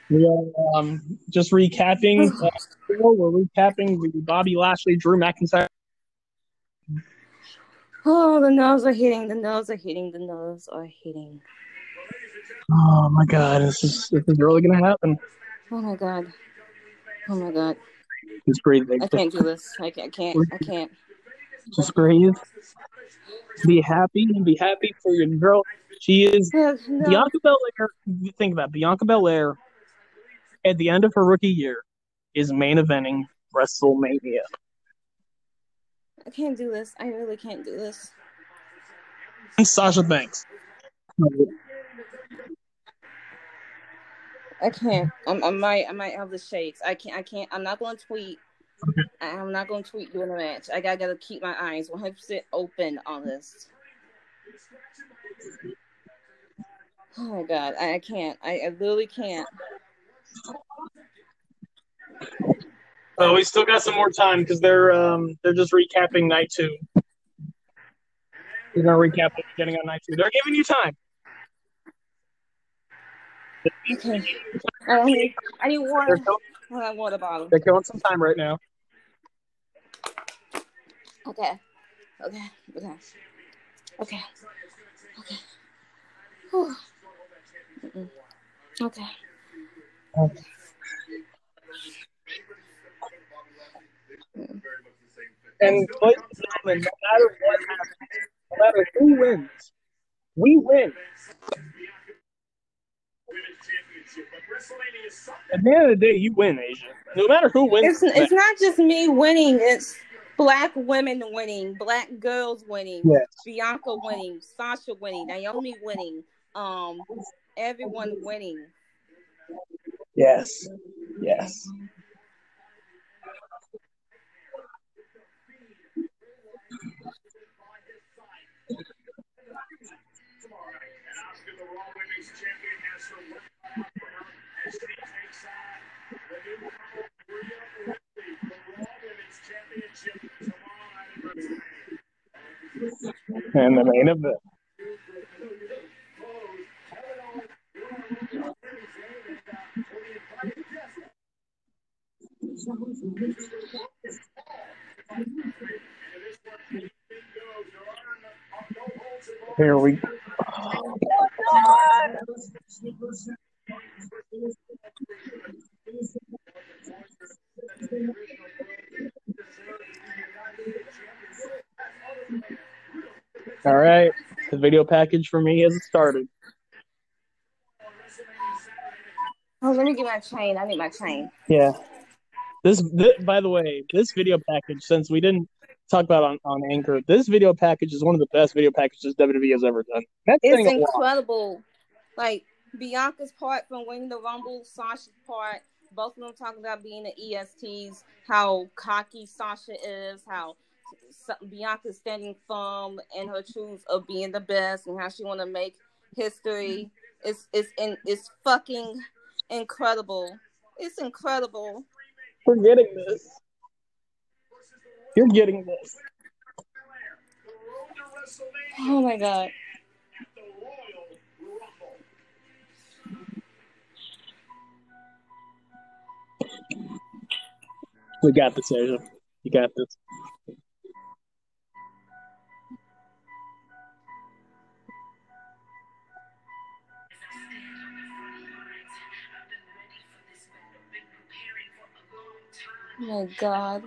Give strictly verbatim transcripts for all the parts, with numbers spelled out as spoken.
We are um, just recapping. Uh, we're recapping the Bobby Lashley Drew McIntyre. Oh, the nerves are hitting. The nerves are hitting. The nerves are hitting. Oh my God, this is this is really gonna happen. Oh my God. Oh my God. Just breathe. I can't do this. I can't. I can't. I can't. Just breathe. Be happy and be happy for your girl. She is No. Bianca Belair. Think about it. Bianca Belair at the end of her rookie year is main eventing WrestleMania. I can't do this. I really can't do this. And Sasha Banks. I can't. I'm, I might. I might have the shakes. I can't. I can't. I'm not going to tweet. Okay. I'm not going to tweet during the match. I gotta, gotta keep my eyes one hundred percent open on this. Oh my God. I, I can't. I, I literally can't. Oh, we still got some more time because they're um they're just recapping night two. They're gonna recap the beginning on night two. They're giving you time. Okay. I need. I need water. They're, I have water bottle. they're killing some time right now. Okay. Okay. Okay. Okay. Okay. Whew. Mm-mm. Okay. Okay. Mm. And ladies and gentlemen, no matter what happens, no matter who wins, we win. At the end of the day, you win, Asia. No matter who wins. It's it's not just me winning. It's black women winning, black girls winning, yes. Bianca winning, Sasha winning, Naomi winning, um, everyone winning. Yes. Yes. And the main event. Here we go. Oh, all right, the video package for me has started. Oh, let me get my chain. I need my chain. Yeah. This, this by the way, this video package, since we didn't talk about on, on Anchor, this video package is one of the best video packages W W E has ever done. That's It's saying a lot. incredible. Like Bianca's part from winning the Rumble, Sasha's part, both of them talking about being the E S Ts, how cocky Sasha is, how Bianca's standing firm in her truth of being the best, and how she want to make history. It's it's in it's fucking incredible. It's incredible. We're getting this. You're getting this. Oh my God. We got this, Asia. You got this. Oh my God.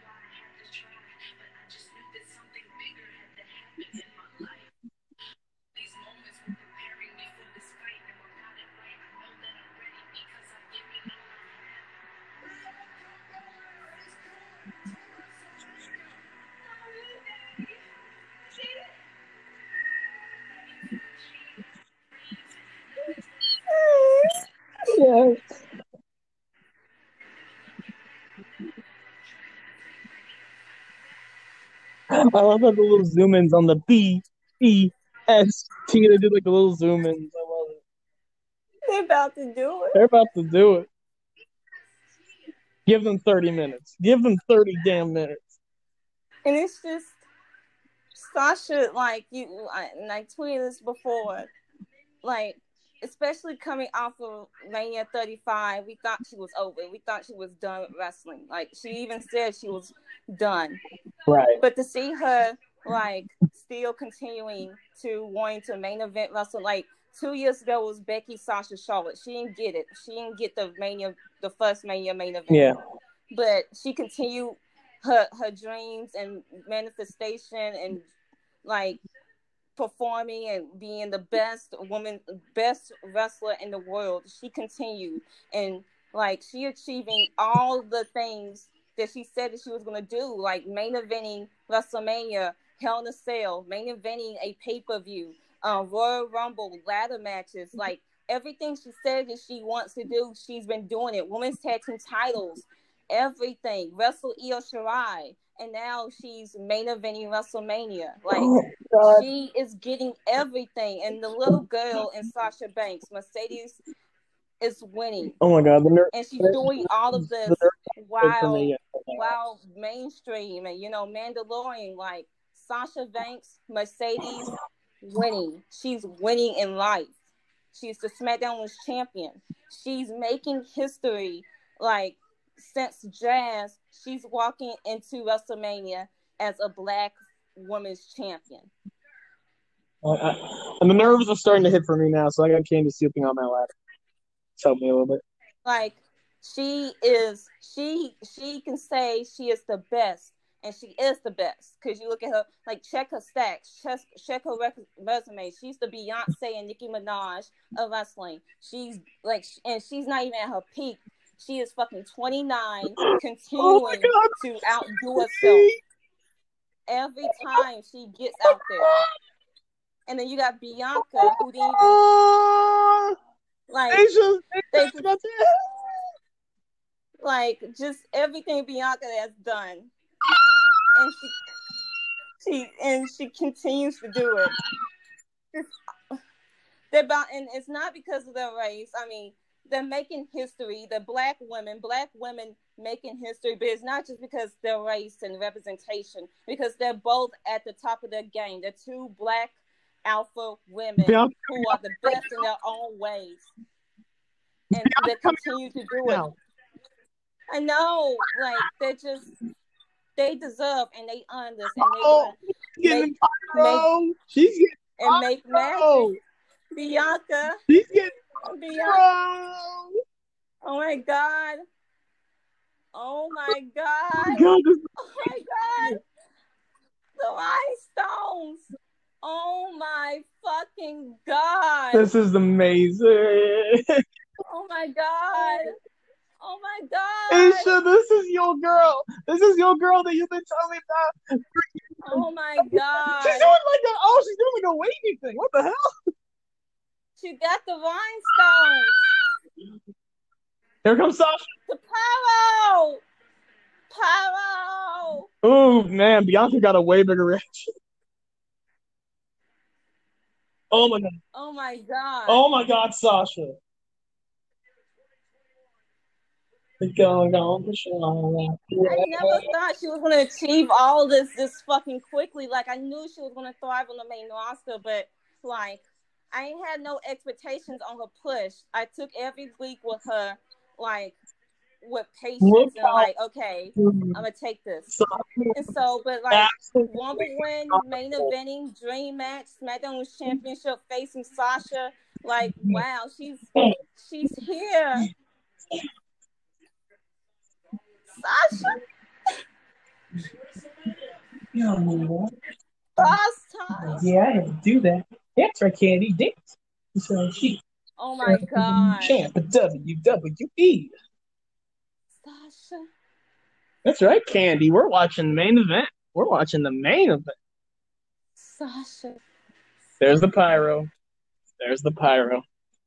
Yes. I love how the little zoom ins on the B E S T. They did like the little zoom ins. I love it. They're about to do it. They're about to do it. Give them thirty minutes. Give them thirty damn minutes. And it's just Sasha, like you, I, and I tweeted this before. Like especially coming off of Mania thirty-five, we thought she was over. We thought she was done with wrestling. Like, she even said she was done. Right. But to see her, like, still continuing to wanting to main event wrestle, like, two years ago was Becky, Sasha, Charlotte. She didn't get it. She didn't get the Mania, the first Mania main event. Yeah. But she continued her her dreams and manifestation and, like, performing and being the best woman, best wrestler in the world. She continued, and like she achieving all the things that she said that she was going to do, like main eventing WrestleMania, Hell in a Cell, main eventing a pay-per-view, um, Royal Rumble, ladder matches, like everything she said that she wants to do, she's been doing it. Women's tag team titles, everything. Wrestle Io Shirai. And now she's main eventing WrestleMania. Like, oh, she is getting everything. And the little girl in Sasha Banks, Mercedes, is winning. Oh my God, the ner- and she's doing all of this while while mainstream and you know Mandalorian. Like Sasha Banks, Mercedes, winning. She's winning in life. She's the SmackDown Women's Champion. She's making history. Like. Since Jazz, she's walking into WrestleMania as a black women's champion. I, I, and the nerves are starting to hit for me now, so I got Candy sleeping on my lap. Help me a little bit. Like she is, she she can say she is the best, and she is the best because you look at her. Like check her stats, check, check her rec- resume. She's the Beyonce and Nicki Minaj of wrestling. She's like, and she's not even at her peak. She is fucking twenty-nine, continuing oh to outdo herself every time she gets out there. And then you got Bianca, who didn't even like Asia, they just, like just everything Bianca has done, and she she and she continues to do it. It's, they're about, and it's not because of their race. I mean. They're making history. The black women, black women making history, but it's not just because their race and representation, because they're both at the top of their game. They're two black alpha women yeah. who are the best in their own ways. And they continue to do it. I know, like, they just, they deserve and they earn this. And oh, they make, make, she's getting and make magic. Bianca. She's getting Bianca. Oh my God. Oh my God. God. Oh my God. The rhinestones. Oh my fucking God. This is amazing. Oh my God. Oh my God. Aisha, this is your girl. This is your girl that you've been telling me about. Oh my God. She's doing like a, oh, she's doing like a wavy thing. What the hell? She got the rhinestones. Here comes Sasha. The pyro. Pyro. Oh, man. Bianca got a way bigger reaction. Oh, my God. Oh, my God. Oh, my God, Sasha. Go, go, I never thought she was going to achieve all this this fucking quickly. Like, I knew she was going to thrive on the main roster, but, like, I ain't had no expectations on her push. I took every week with her, like, with patience and, like, okay, I'm going to take this. And so, but, like, Rumble win, main eventing, dream match, SmackDown Women's Championship, facing Sasha. Like, wow, she's she's here. Sasha. Boss time. Yeah, I had to do that. That's right, Candy. Dance. So she. Oh my God. Champ of W W E. Sasha. That's right, Candy. We're watching the main event. We're watching the main event. Sasha. There's the pyro. There's the pyro.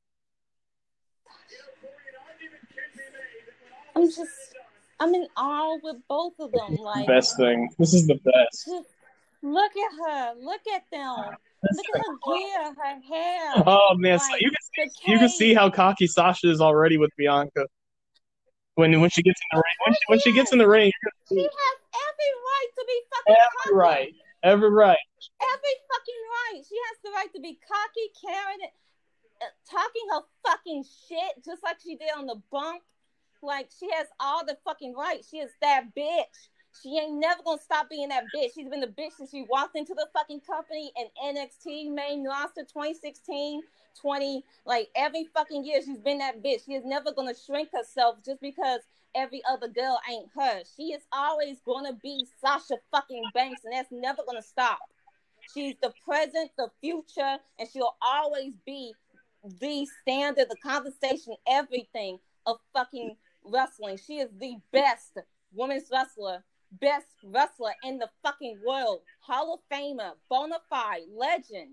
I'm just, I'm in awe with both of them. Like best thing. This is the best. Just look at her. Look at them. Look at her gear, her hair. Oh man, like, so you can see, you can see how cocky Sasha is already with Bianca. When when she gets in the ring, when she, when she gets in the ring, she has every right to be fucking every cocky. right, every right, every fucking right. She has the right to be cocky, carrying it. talking her fucking shit just like she did on the bump. Like, she has all the fucking right. She is that bitch. She ain't never gonna stop being that bitch. She's been the bitch since she walked into the fucking company and N X T main roster twenty sixteen, twenty, like every fucking year she's been that bitch. She is never gonna shrink herself just because every other girl ain't her. She is always gonna be Sasha fucking Banks, and that's never gonna stop. She's the present, the future, and she'll always be the standard, the conversation, everything of fucking wrestling. She is the best women's wrestler, best wrestler in the fucking world, Hall of Famer, bona fide, legend.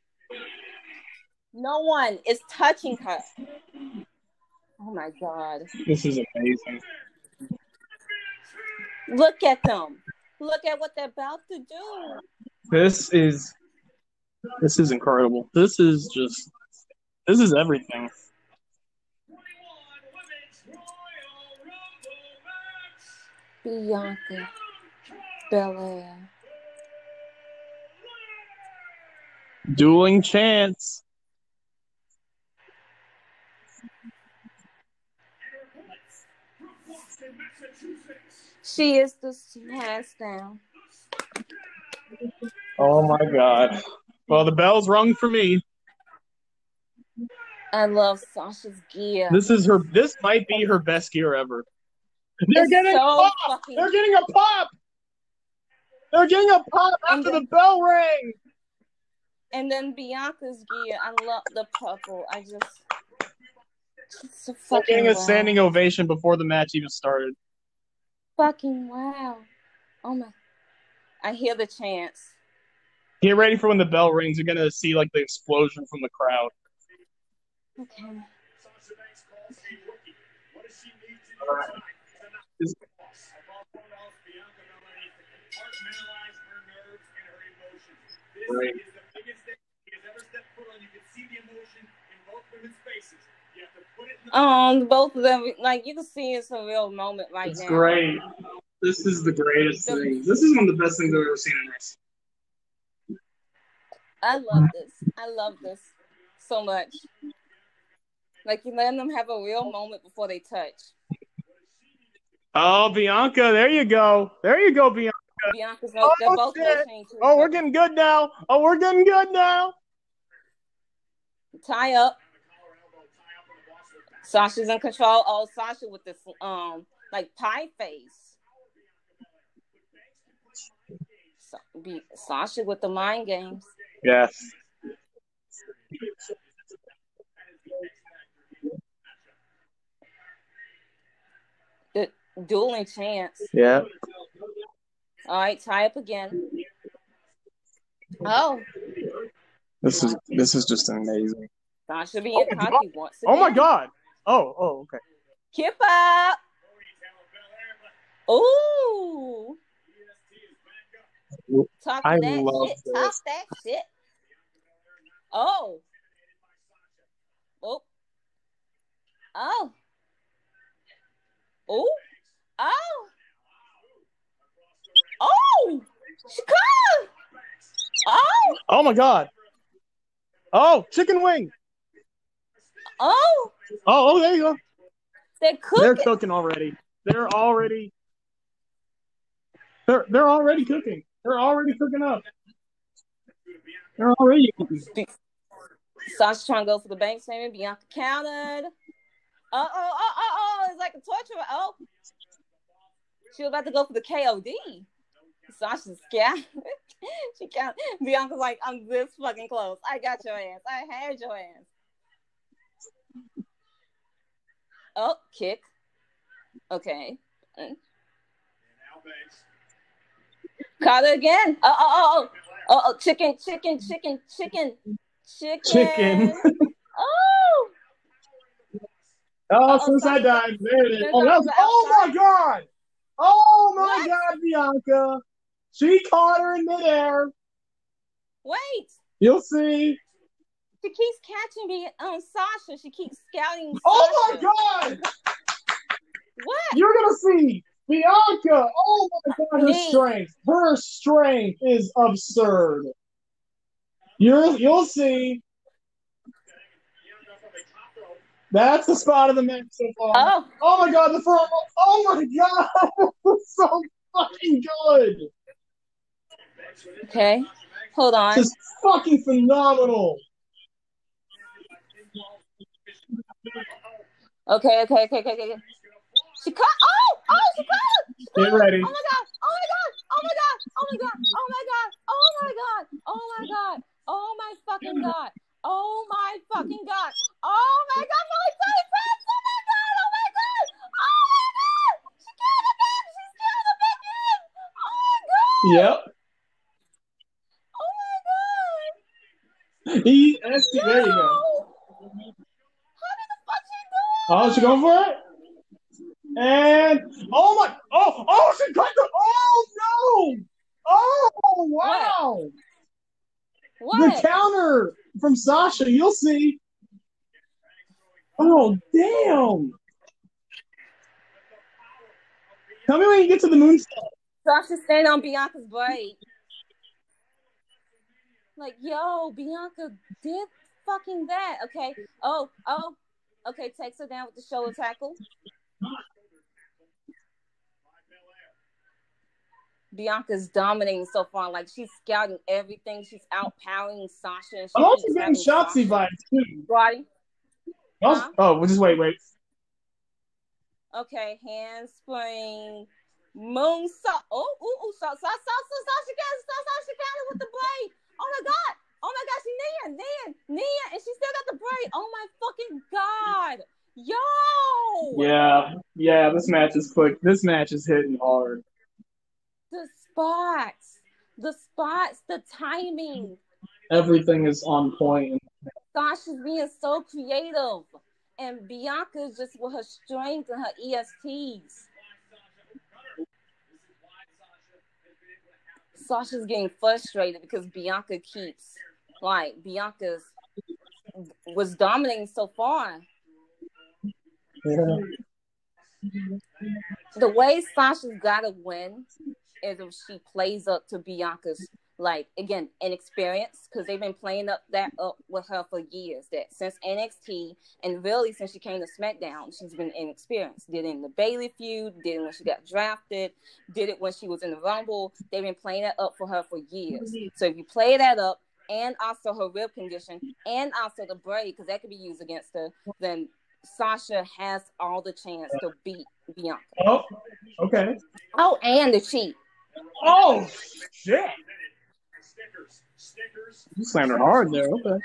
No one is touching her. Oh my God. This is amazing. Look at them. Look at what they're about to do. This is this is incredible. This is just this is everything. Bianca Belair. Dueling chants. She is the SmackDown. Oh my God. Well, the bell's rung for me. I love Sasha's gear. This is her. This might be her best gear ever. They're It's getting so a pop. fucking- They're getting a pop. They're getting a pop after then- the bell rang. And then Bianca's gear. I love the purple. I just. It's so They're fucking getting a wow. standing ovation before the match even started. Fucking wow. Oh my. I hear the chants. Get ready for when the bell rings. You're gonna see like the explosion from the crowd. Okay. Is- Right. Um, both of them, like you can see, it's a real moment right It's now. great. This is the greatest thing. This is one of the best things I've ever seen in wrestling. I love this. I love this so much. Like you letting them have a real moment before they touch. Oh, Bianca, there you go. There you go, Bianca. Bianca's no, they're Oh, both shit. motioning to each Oh, we're other. getting good now. Oh, we're getting good now. Tie up. Sasha's in control. Oh, Sasha with this um like pie face. Sa- be- Sasha with the mind games. Yes. The dueling chance. Yeah. All right, tie up again. Oh, This is this is just amazing. Sasha being Oh my cocky once again. Oh my God. Oh, oh, okay. Kip up. Ooh. Talk I that love shit. this. Talk that shit. Oh. Oh. Oh. Oh. Oh. Oh. Chicago. Oh. Oh my God. Oh, chicken wing. Oh. Oh, oh, there you go. They're cooking. They're cooking already. They're already. They're they're already cooking. They're already cooking up. They're already cooking. Sasha trying to go for the bank statement. Bianca countered. Uh oh, oh, oh, oh. It's like a torture. Oh. She was about to go for the K O D. Sasha's scared. She can't. Bianca's like, I'm this fucking close. I got your ass. I had your ass. Oh, kick. Okay. Caught her again. Oh, oh, oh, oh, oh, chicken, chicken, chicken, chicken, chicken. Chicken. Oh. Oh, Uh-oh, suicide Sasha- dive. There it is. There's Oh, that's, Sasha oh my outside. God. Oh my What? God, Bianca. She caught her in midair. Wait. You'll see. She keeps catching me on Sasha. She keeps scouting Sasha. Oh my God. What? You're going to see Bianca. Oh my God, her Me. strength. Her strength is absurd. You're, you'll see. That's the spot of the match so far. Oh, Oh my god, the front. Oh my god, so fucking good. okay. Hold on. Just fucking phenomenal. Okay, okay, okay, okay, okay. She cut. Oh, oh, she cut. She cut. Get ready. Oh my god. Oh my god. Oh my god. Oh my god. Oh my god. Oh my god. Oh my god. Oh my fucking god. Oh my fucking god. Oh my god. Miley Cyrus. Oh my god. Oh my god. Oh my god. She got it back. She's got it back in. Oh my god. Yep. Oh my god. He, that's, there you go. How did the fuck she do it? Oh, she going for it? And oh my, oh, oh, she cut the, oh no, oh wow, What? the counter from Sasha, you'll see. Oh damn! Tell me when you get to the moonsault. Sasha staying on Bianca's braid. Like, yo, Bianca did fucking that. Okay. Oh, oh. Okay, takes her down with the shoulder tackle. Bianca's dominating so far. Like, she's scouting everything. She's outpowering Sasha. And she I'm also keeps getting having Shotzi Sasha. vibes too. Right? Also, Huh? oh, well, just wait, wait. Okay, handspring, moonsault. Oh, ooh, ooh, Sasha, Sasha, Sasha got it. Sasha got it with the blade. Oh my god. Oh my god, she's kneeing, kneeing, kneeing, and she still got the braid. Oh my fucking god. Yo! Yeah, yeah, this match is quick. This match is hitting hard. The spots, the spots, the timing. Everything is on point. Sasha's being so creative. And Bianca's just with her strength and her E S Ts. Sasha's getting frustrated because Bianca keeps, like, Bianca's was dominating so far. Yeah. The way Sasha's got to win is if she plays up to Bianca's, like, again, inexperience, because they've been playing up that up with her for years. That since N X T and really since she came to SmackDown, she's been inexperienced. Did it in the Bayley feud, did it when she got drafted, did it when she was in the Rumble. They've been playing that up for her for years. So if you play that up, and also her rib condition, and also the braid, because that could be used against her, then Sasha has all the chance to beat Bianca. Oh, okay. Oh, and the cheat. Oh, shit. You slammed her hard there. Okay.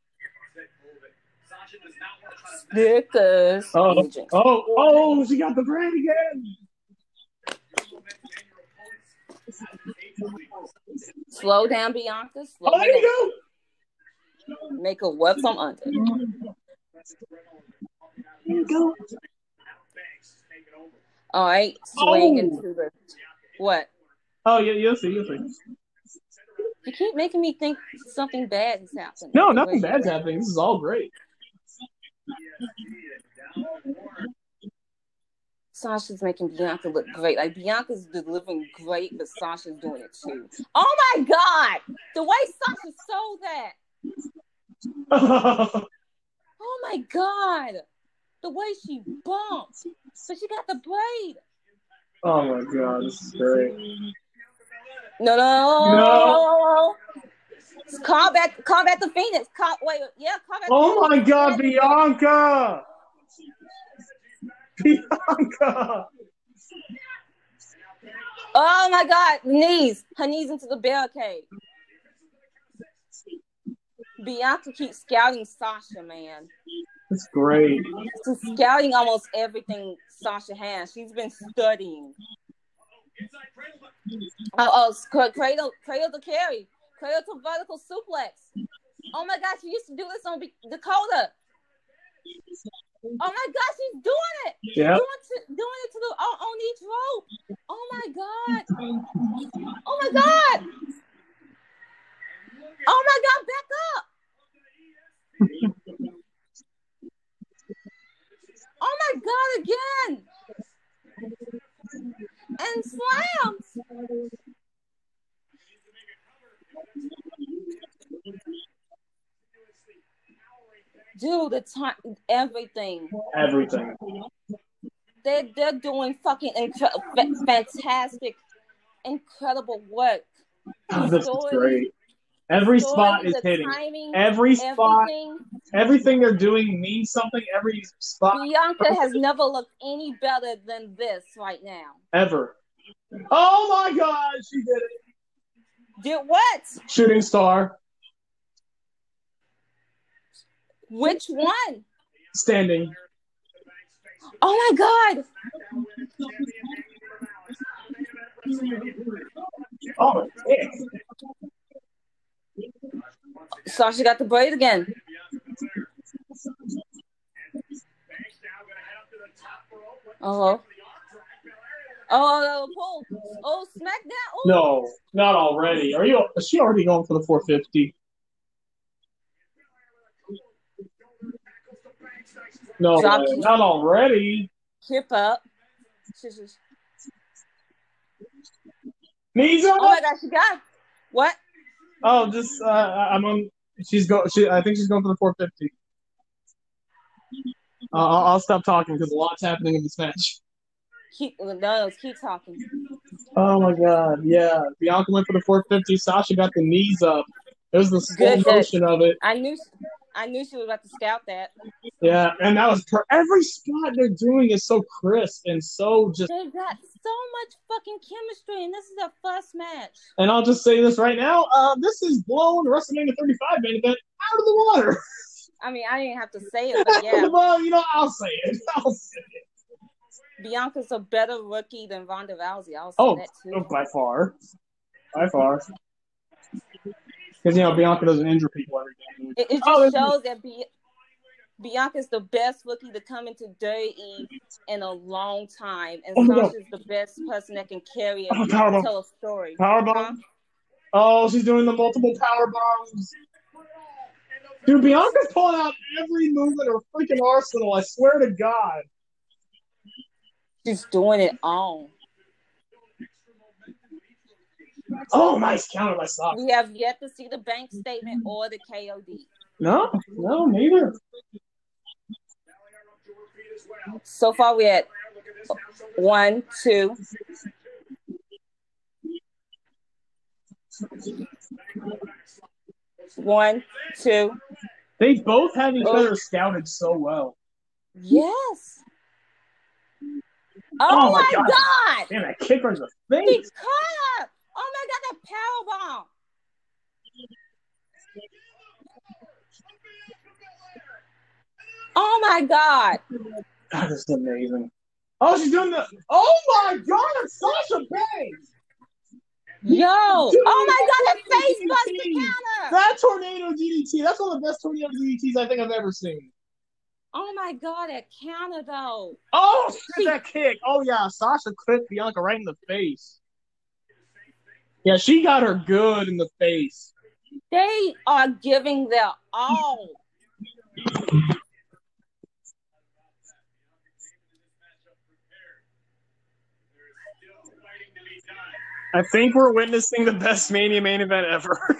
Stickers. Oh, oh, oh, she got the braid again. Slow down, Bianca. Slow oh, there down. you go. Make her web from under. There you go. All right, swing oh. into the what? Oh, yeah, you'll see, you'll see. You keep making me think something bad is happening. No, nothing bad's happening. This is all great. Sasha's making Bianca look great. Like, Bianca's delivering great, but Sasha's doing it too. Oh my god! The way Sasha sold that! Oh my god! The way she bumped, but she got the braid. Oh my god, this is great. No, no, no. Call back, call back the Phoenix. Call, wait, yeah, call back. Oh my god, Bianca! Bianca! Oh my god, knees. Her knees into the barricade. Bianca keeps scouting Sasha, man. That's great. She's scouting almost everything Sasha has. She's been studying. Oh, oh cradle, cradle to carry. Cradle to vertical suplex. Oh my god, she used to do this on Dakota. Oh my god, she's doing it. Yeah. Doing, to, doing it to the on, on each rope. Oh my god. Oh my god. Oh my god, back up. Oh my god, again. And slams. Dude, the time, everything. Everything. They're, they're doing fucking incre- fantastic, incredible work. Oh, this story, is great. Every story, spot is hitting. Timing, every spot, everything, everything they're doing means something. Every spot. Bianca has never looked any better than this right now. Ever. Oh my God, she did it. Did what? Shooting star. Which one? Standing. Oh my God. Oh, yeah. Sasha got the braid again. Uh-huh. Oh, pull. Oh, SmackDown. Ooh. No, not already. Are you? Is she already going for the four fifty? No, way. Not already. Hip up. Knees up. Oh my God, she got it. What? Oh, just uh, I'm on. She's go. She. I think she's going for the four fifty. Uh, I'll, I'll stop talking because a lot's happening in this match. Keep no, keep talking. Oh my God! Yeah, Bianca went for the four fifty. Sasha got the knees up. It was the slow Good, motion good. of it. I knew. I knew she was about to scout that. Yeah, and that was per- every spot they're doing is so crisp and so just. They got so much fucking chemistry, and this is their first match. And I'll just say this right now: uh, this is blown WrestleMania thirty-five main event out of the water. I mean, I didn't have to say it, but yeah. Well, you know, I'll say it. I'll say it. Bianca's a better rookie than Ronda Rousey. I'll say oh, that too. Oh, by far, by far. Because, you know, Bianca doesn't injure people every game. It, it just oh, shows that Bi- Bianca's the best rookie to come into W W E in a long time. And oh, Sasha's no. the best person that can carry it and oh, tell a story. Powerbomb. Huh? Oh, she's doing the multiple power bombs. Dude, Bianca's pulling out every move in her freaking arsenal. I swear to God. She's doing it all. Oh, nice counter by Sasha. We have yet to see the bank statement or the K O D. No, no, neither. So far, we had one, two. One, two. They both have each oh. other scouted so well. Yes. Oh, oh my God. God! Man, that kick her in the face. He caught up. Oh my God, that power bomb. Oh my God. That is amazing. Oh, she's doing the. Oh my God, it's Sasha Banks. Yo. Dude, oh my God, that face buster counter. That tornado D D T. That's one of the best tornado D D Ts I think I've ever seen. Oh my God, that counter though. Oh, shit, she... that kick. Oh yeah, Sasha clipped Bianca right in the face. Yeah, she got her good in the face. They are giving their all. I think we're witnessing the best Mania main event ever.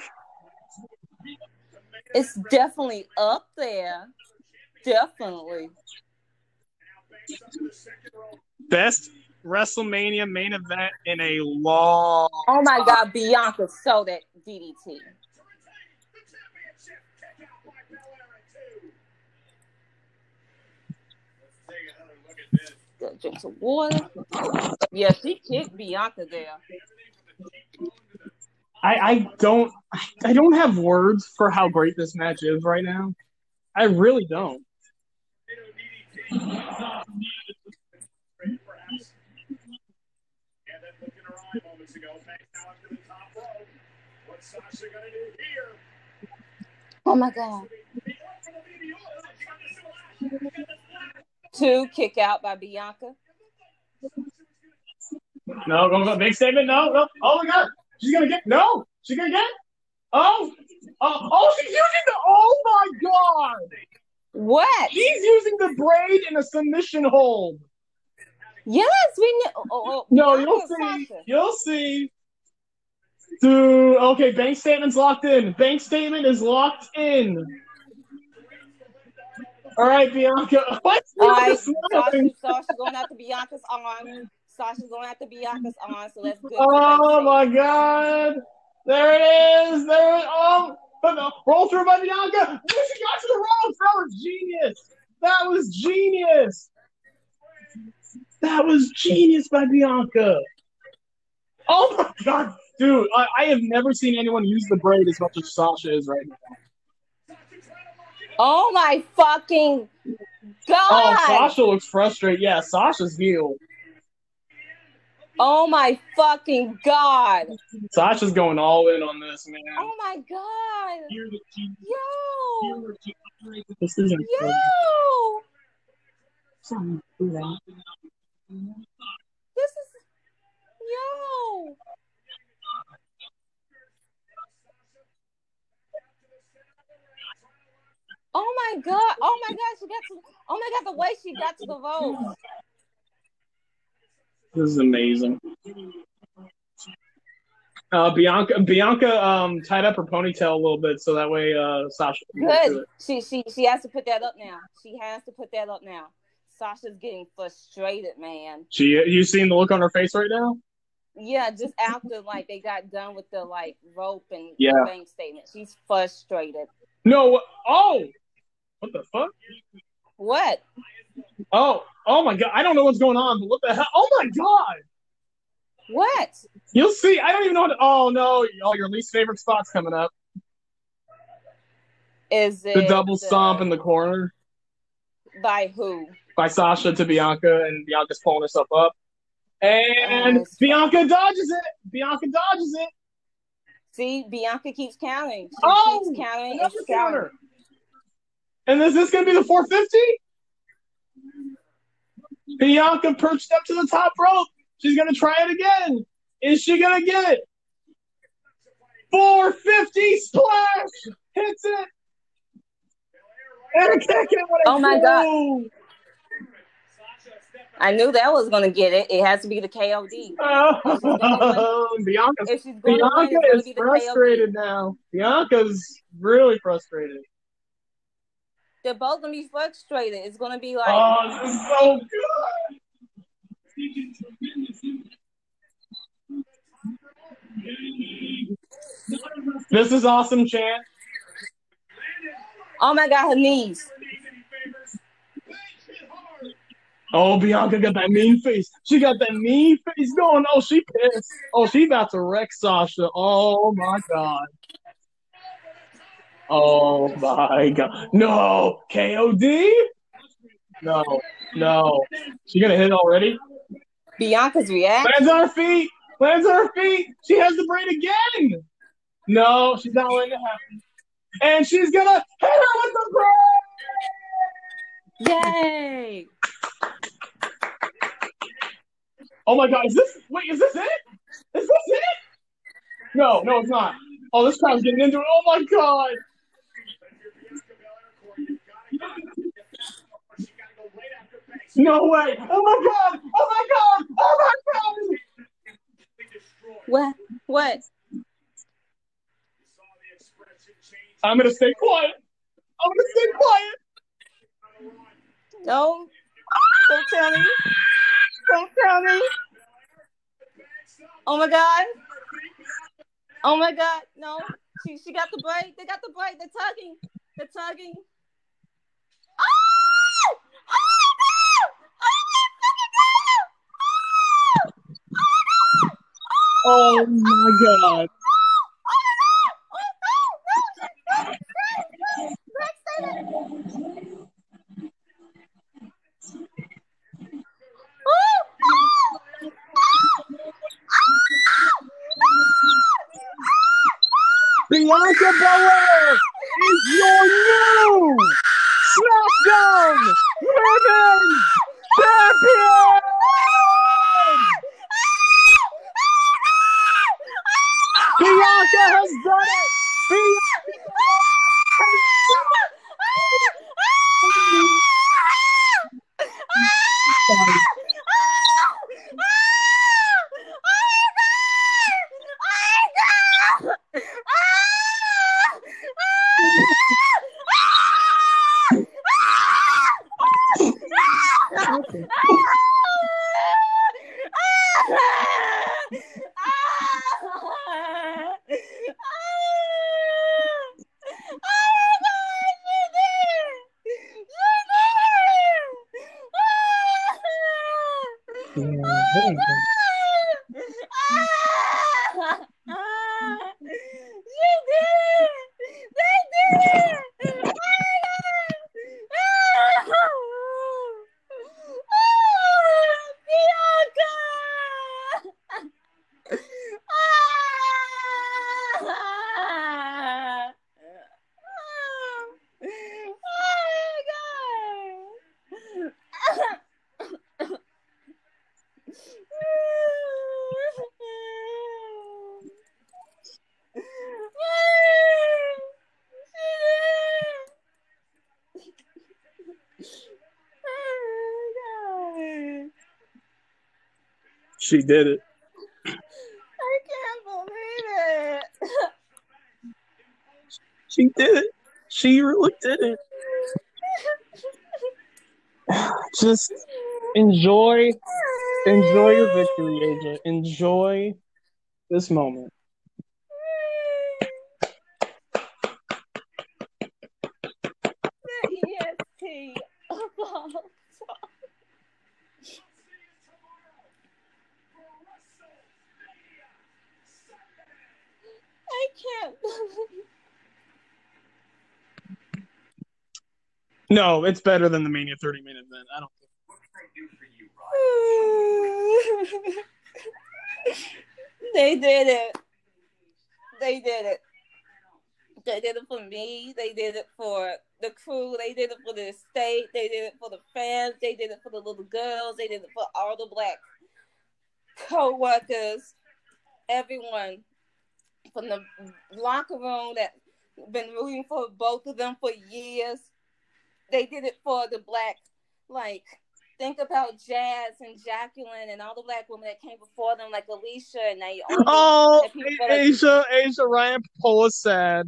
It's definitely up there. Definitely. Best WrestleMania main event in a long Oh my God, Bianca sold that D D T. Drink some water. Yeah, she kicked Bianca there. I, I don't I don't have words for how great this match is right now. I really don't. Oh my God. Two kick out by Bianca. No, go, go, big statement. No, no. Oh my God. She's gonna get no. She's gonna get oh. Oh, oh, she's using the oh my God. What? She's using the braid in a submission hold. Yes, we know. Oh, oh, no, you'll see. Sasha. You'll see. Dude, okay, bank statement's locked in. Bank statement is locked in. All right, Bianca. What's All right, Bianca Sasha, smiling? Sasha going after Bianca's arm. Sasha's going after Bianca's arm, so that's good. Oh my God! There it is. There it. Oh, roll through by Bianca. She got to the ropes. That was genius. That was genius. That was genius by Bianca. Oh my God, dude! I, I have never seen anyone use the braid as much as Sasha is right now. Oh my fucking God! Oh, Sasha looks frustrated. Yeah, Sasha's healed. Oh my fucking God! Sasha's going all in on this, man. Oh my God! Yo! This isn't Yo! This is yo! Oh my God! Oh my God! She got to. Oh my God! The way she got to the ropes. This is amazing. Uh, Bianca, Bianca, um, tied up her ponytail a little bit so that way, uh, Sasha. Can Good. She she she has to put that up now. She has to put that up now. Sasha's getting frustrated, man. She, you seen the look on her face right now? Yeah, just after like they got done with the like rope and yeah. the bank statement, she's frustrated. No. Oh, what the fuck? What? Oh, oh my God! I don't know what's going on, but what the hell? Oh my God! What? You'll see. I don't even know what to, oh no! Oh, your least favorite spot's coming up. Is it the double stomp in the corner? By who? By Sasha to Bianca, and Bianca's pulling herself up, and uh, Bianca fun. dodges it. Bianca dodges it. See, Bianca keeps counting. She oh, keeps counting and she's counting. And is this going to be the four fifty? Bianca perched up to the top rope. She's going to try it again. Is she going to get it? four fifty splash! Hits it! And a kick it. Oh my God. I knew that was going to get it. It has to be the K O D. Oh, Bianca's, Bianca win, is frustrated now. Bianca's really frustrated. They're both going to be frustrated. It's going to be like... Oh, this is so good! This is awesome, Chan. Oh my God, her knees. Oh, Bianca got that mean face. She got that mean face going. Oh, she pissed. Oh, she about to wreck Sasha. Oh my God. Oh my God. No. K O D? No. No. She gonna hit already? Bianca's react. Lands on her feet. Lands on her feet. She has the braid again. No, she's not letting it happen. And she's gonna hit her with the braid. Yay! Oh my God, is this, wait, is this it? Is this it? No, no, it's not. Oh, this crowd's getting into it. Oh my God. No way. Oh my God. Oh my God. Oh my God. What? What? I'm going to stay quiet. I'm going to stay quiet. No. Don't tell me. Don't tell me. Oh my God. Oh my God. No. She she got the braid. They got the braid. They're tugging. They're tugging. Oh! Oh my God. Bianca Belair is your new SmackDown Women's Champion! Bianca has done it! Bianca Bianca. Yeah, there you go. She did it. I can't believe it. She did it. She really did it. Just enjoy, enjoy your victory, Asia. Enjoy this moment. The E S T of all time. I can't believe. No, it's better than the Mania thirty minute event. I don't think. They did it. They did it. They did it for me. They did it for the crew. They did it for the state. They did it for the fans. They did it for the little girls. They did it for all the black co-workers. Everyone from the locker room that been rooting for both of them for years. They did it for the black, like, think about Jazz and Jacqueline and all the black women that came before them, like Alicia and Naomi. Oh, and people like, Asia, Asia, Ryan Popola sad.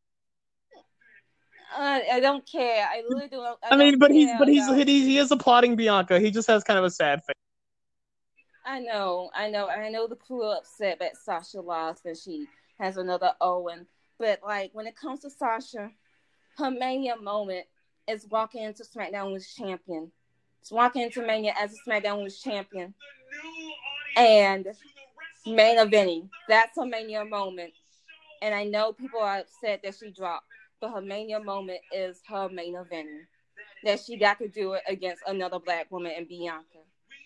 Uh, I don't care. I really do. I, I mean, don't but he's care but he's about... he, he is applauding Bianca. He just has kind of a sad face. I know, I know, I know. The crew are upset that Sasha lost and she has another Owen. But like when it comes to Sasha, her Mania moment is walking into SmackDown Women's Champion. It's walking into Mania as a SmackDown Women's Champion and main eventing. That's her Mania moment. And I know people are upset that she dropped. But her Mania moment is her main eventing. That she got to do it against another black woman in Bianca.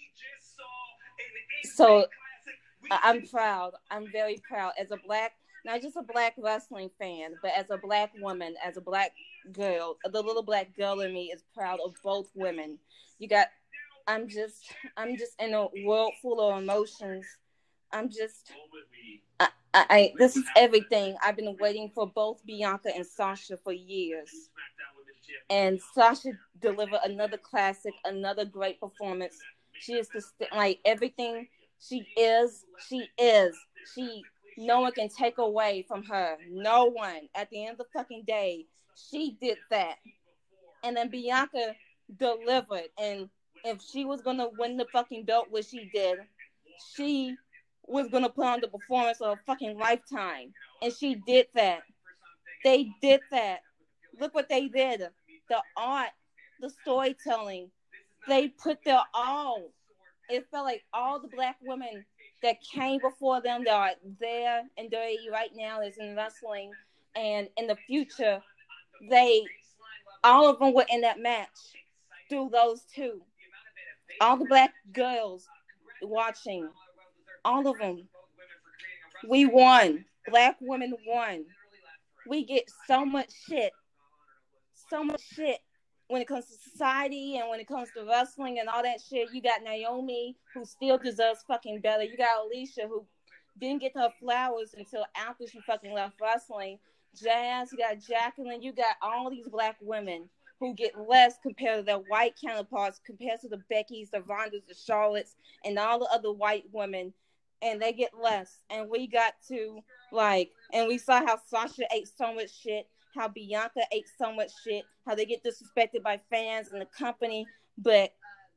So I'm proud. I'm very proud. As a black, not just a black wrestling fan, but as a black woman, as a black girl, the little black girl in me is proud of both women. You got, I'm just, I'm just in a world full of emotions. I'm just... I, I, I, this is everything. I've been waiting for both Bianca and Sasha for years. And Sasha delivered another classic, another great performance. She is the, like everything she is, she is. She, no one can take away from her. No one. At the end of the fucking day, she did that. And then Bianca delivered. And if she was going to win the fucking belt, which she did, she was going to put on the performance of a fucking lifetime. And she did that. They did that. Look what they did. The art, the storytelling. They put their all. It felt like all the black women that came before them that are there and there right now is in wrestling. And in the future, they, all of them were in that match through those two. All the black girls watching. All of them. We won. Black women won. We get so much shit. So much shit when it comes to society and when it comes to wrestling and all that shit. You got Naomi, who still deserves fucking better. You got Alicia, who didn't get her flowers until after she fucking left wrestling. Jazz, you got Jacqueline. You got all these black women who get less compared to their white counterparts, compared to the Beckys, the Rondas, the Charlottes, and all the other white women. And they get less. And we got to, like, and we saw how Sasha ate so much shit, how Bianca ate so much shit, how they get disrespected by fans and the company. But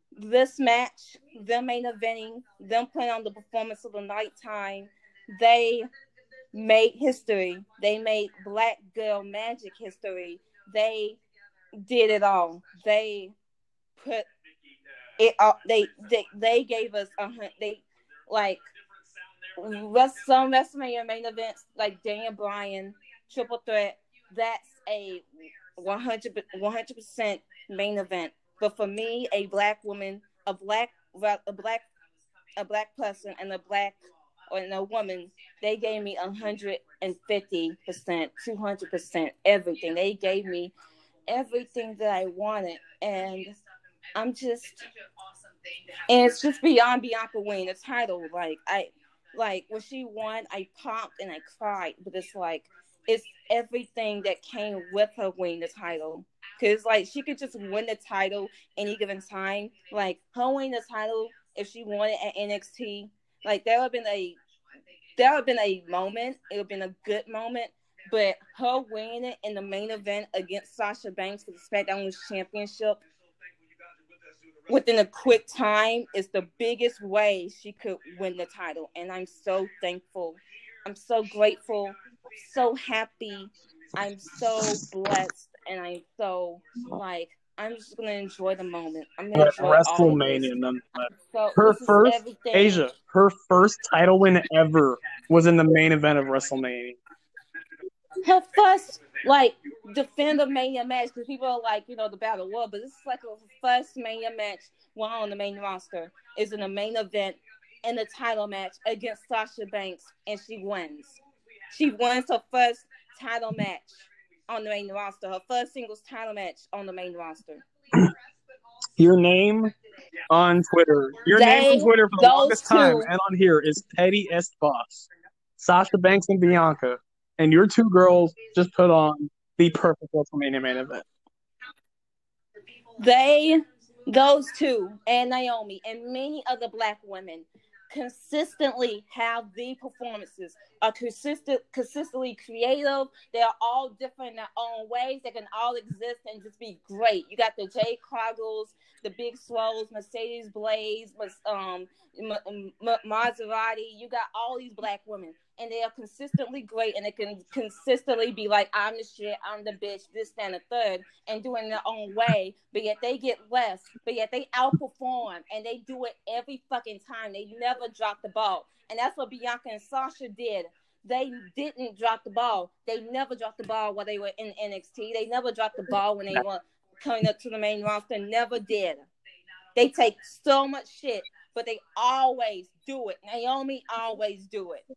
this match, them main eventing, them putting on the performance of the nighttime, they made history. They made Black Girl Magic history. They did it all. They put it all. They they they gave us a hun- they like some WrestleMania main events like Daniel Bryan triple threat. That's a one hundred percent main event. But for me, a black woman, a black a black a black person, and a black or a woman, they gave me one hundred fifty percent, two hundred percent, everything. They gave me everything that I wanted, and I'm just, and it's just beyond Bianca winning the title. Like I, like when she won, I popped and I cried, but it's like it's everything that came with her winning the title. Cause like she could just win the title any given time. Like her winning the title, if she won it at N X T, like there would have been a, there would have been a moment. It would have been a good moment. But her winning it in the main event against Sasha Banks for the SmackDown Women's Championship within a quick time is the biggest way she could win the title. And I'm so thankful. I'm so grateful. So happy. I'm so blessed. And I'm so, like, I'm just going to enjoy the moment. I'm going to enjoy all of this. WrestleMania, nonetheless. So Her this first, is everything. Asia, her first title win ever was in the main event of WrestleMania. Her first, like, defend a Mania match, because people are like, you know, the Battle Royal, but this is like her first Mania match while on the main roster. Is in the main event in the title match against Sasha Banks, and she wins. She wins her first title match on the main roster, her first singles title match on the main roster. Your name on Twitter, your they, name on Twitter for the longest two, time and on here is Petty S Boss. Sasha Banks and Bianca. And your two girls just put on the perfect WrestleMania main event. They, those two, and Naomi, and many other black women consistently have the performances, are consistent, consistently creative. They are all different in their own ways. They can all exist and just be great. You got the Jay Cargills, the Big Swolls, Mercedes Blaze, um, M- M- Maserati. You got all these black women, and they are consistently great, and they can consistently be like, I'm the shit, I'm the bitch, this, that, and the third, and doing their own way, but yet they get less, but yet they outperform, and they do it every fucking time. They never drop the ball, and that's what Bianca and Sasha did. They didn't drop the ball. They never dropped the ball while they were in N X T. They never dropped the ball when they were coming up to the main roster. Never did. They take so much shit, but they always do it. Naomi always do it.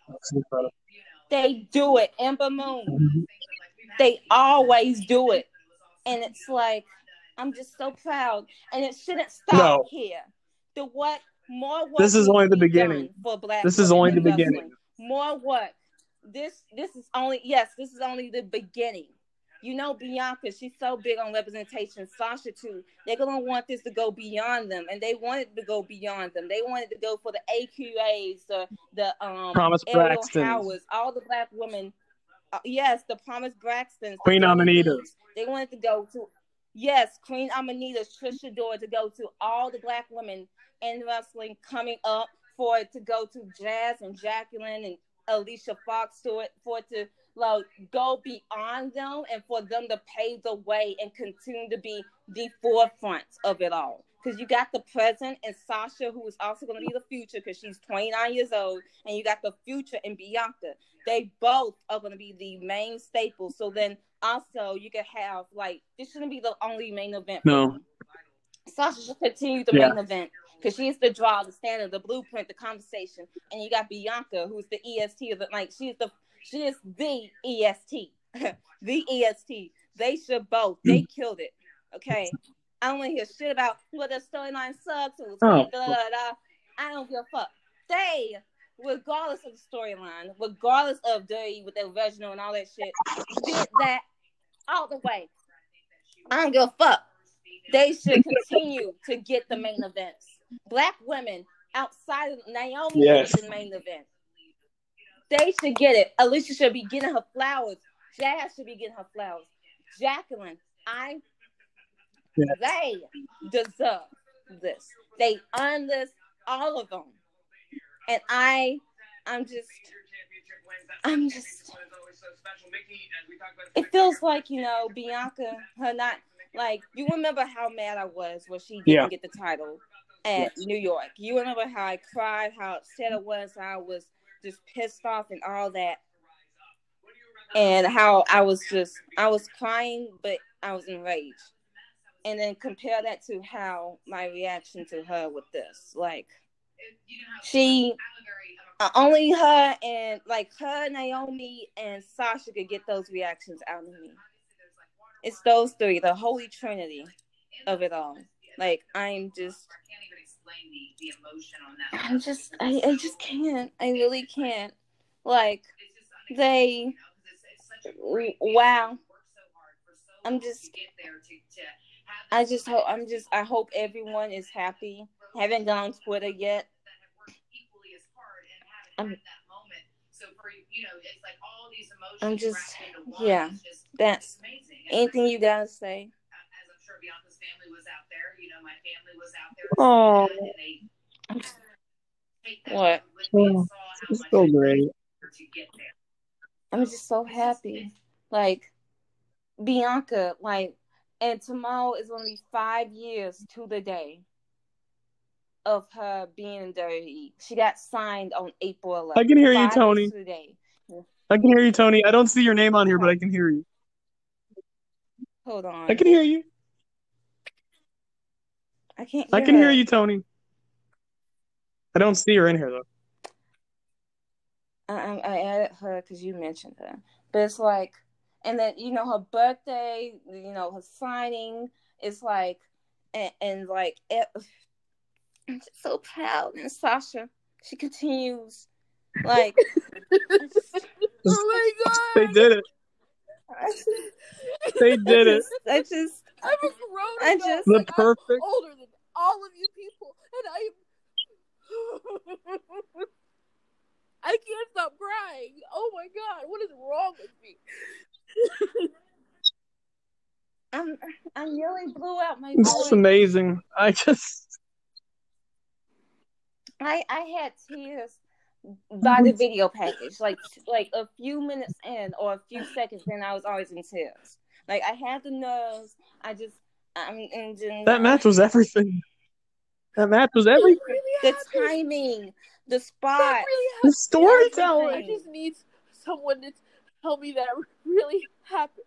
They do it. Ember Moon. They always do it. And it's like, I'm just so proud. And it shouldn't stop no. here. The what more work This is only the beginning. For black this is only the wrestling. beginning. More work. This this is only yes, this is only the beginning. You know, Bianca, she's so big on representation. Sasha, too. They're going to want this to go beyond them. And they wanted to go beyond them. They wanted to go for the A Q As, the, the um, Promise Ariel Braxtons. Howards, all the black women. Uh, yes, the Promise Braxtons. Queen the Amanitas. They wanted to go to, yes, Queen Amanitas, Trish Adora, to go to all the black women in wrestling coming up, for it to go to Jazz and Jacqueline and Alicia Fox, to it, for it to like go beyond them, and for them to pave the way and continue to be the forefront of it all. Because you got the present in Sasha, who is also going to be the future, because she's twenty-nine years old, and you got the future in Bianca. They both are going to be the main staples. So then also you can have, like, this shouldn't be the only main event. No. Sasha should continue the yeah. main event, because she's the draw, the standard, the blueprint, the conversation. And you got Bianca, who's the E S T of the, like, she's the She is the E S T. The E S T. They should both. They killed it. Okay? I don't want to hear shit about what the storyline sucks. It was oh. blah, blah, blah. I don't give a fuck. They, regardless of the storyline, regardless of they with their vaginal and all that shit, did that all the way. I don't give a fuck. They should continue to get the main events. Black women outside of Naomi yes. is the main event. They should get it. Alicia should be getting her flowers. Jazz should be getting her flowers. Jacqueline, I, yes. they deserve this. They unlist all of them, and I, I'm just, I'm just. It feels like, you know, Bianca, her not like, you remember how mad I was when she didn't Yeah. get the title at yes. New York. You remember how I cried, how upset I was, how I was just pissed off and all that. And how I was just, I was crying, but I was enraged. And then compare that to how my reaction to her with this. Like, she, uh, only her and, like, her, Naomi, and Sasha could get those reactions out of me. It's those three, the holy trinity of it all. Like, I'm just, I'm just, I, I just can't. I really can't. Like, they, wow. I'm just, I just hope, I'm just, I hope everyone is happy. Haven't gone on Twitter yet. I'm, I'm just, yeah, that's, anything you gotta say? Oh, what? Oh, it's so great. I'm just so happy. Like, Bianca, like, and tomorrow is going to be five years to the day of her being in W W E. She got signed on April eleventh. I can hear you, Five Tony. years to the day. I can hear you, Tony. I don't see your name on here, but I can hear you. Hold on. I can hear you. I can't hear I can her. hear you, Tony. I don't see her in here, though. I, I added her because you mentioned her. But it's like, and then, you know, her birthday, you know, her signing, it's like, and, and like, it, I'm just so proud. And Sasha, she continues, like, just, oh my God. They did it. I just, They did I it. just, I just, I'm a grown I adult. just, the like, perfect. I'm older than all of you people, and I I can't stop crying. Oh my God, what is wrong with me? I'm, I nearly blew out my This voice. is amazing. I just. I, I had tears by the video package. Like, like a few minutes in or a few seconds in, I was always in tears. Like, I had the nerves. I just, I'm in. That match was everything. That match was everything. Really the happened. timing, the spot, That really The happened. storytelling. I just need someone to tell me that really happened.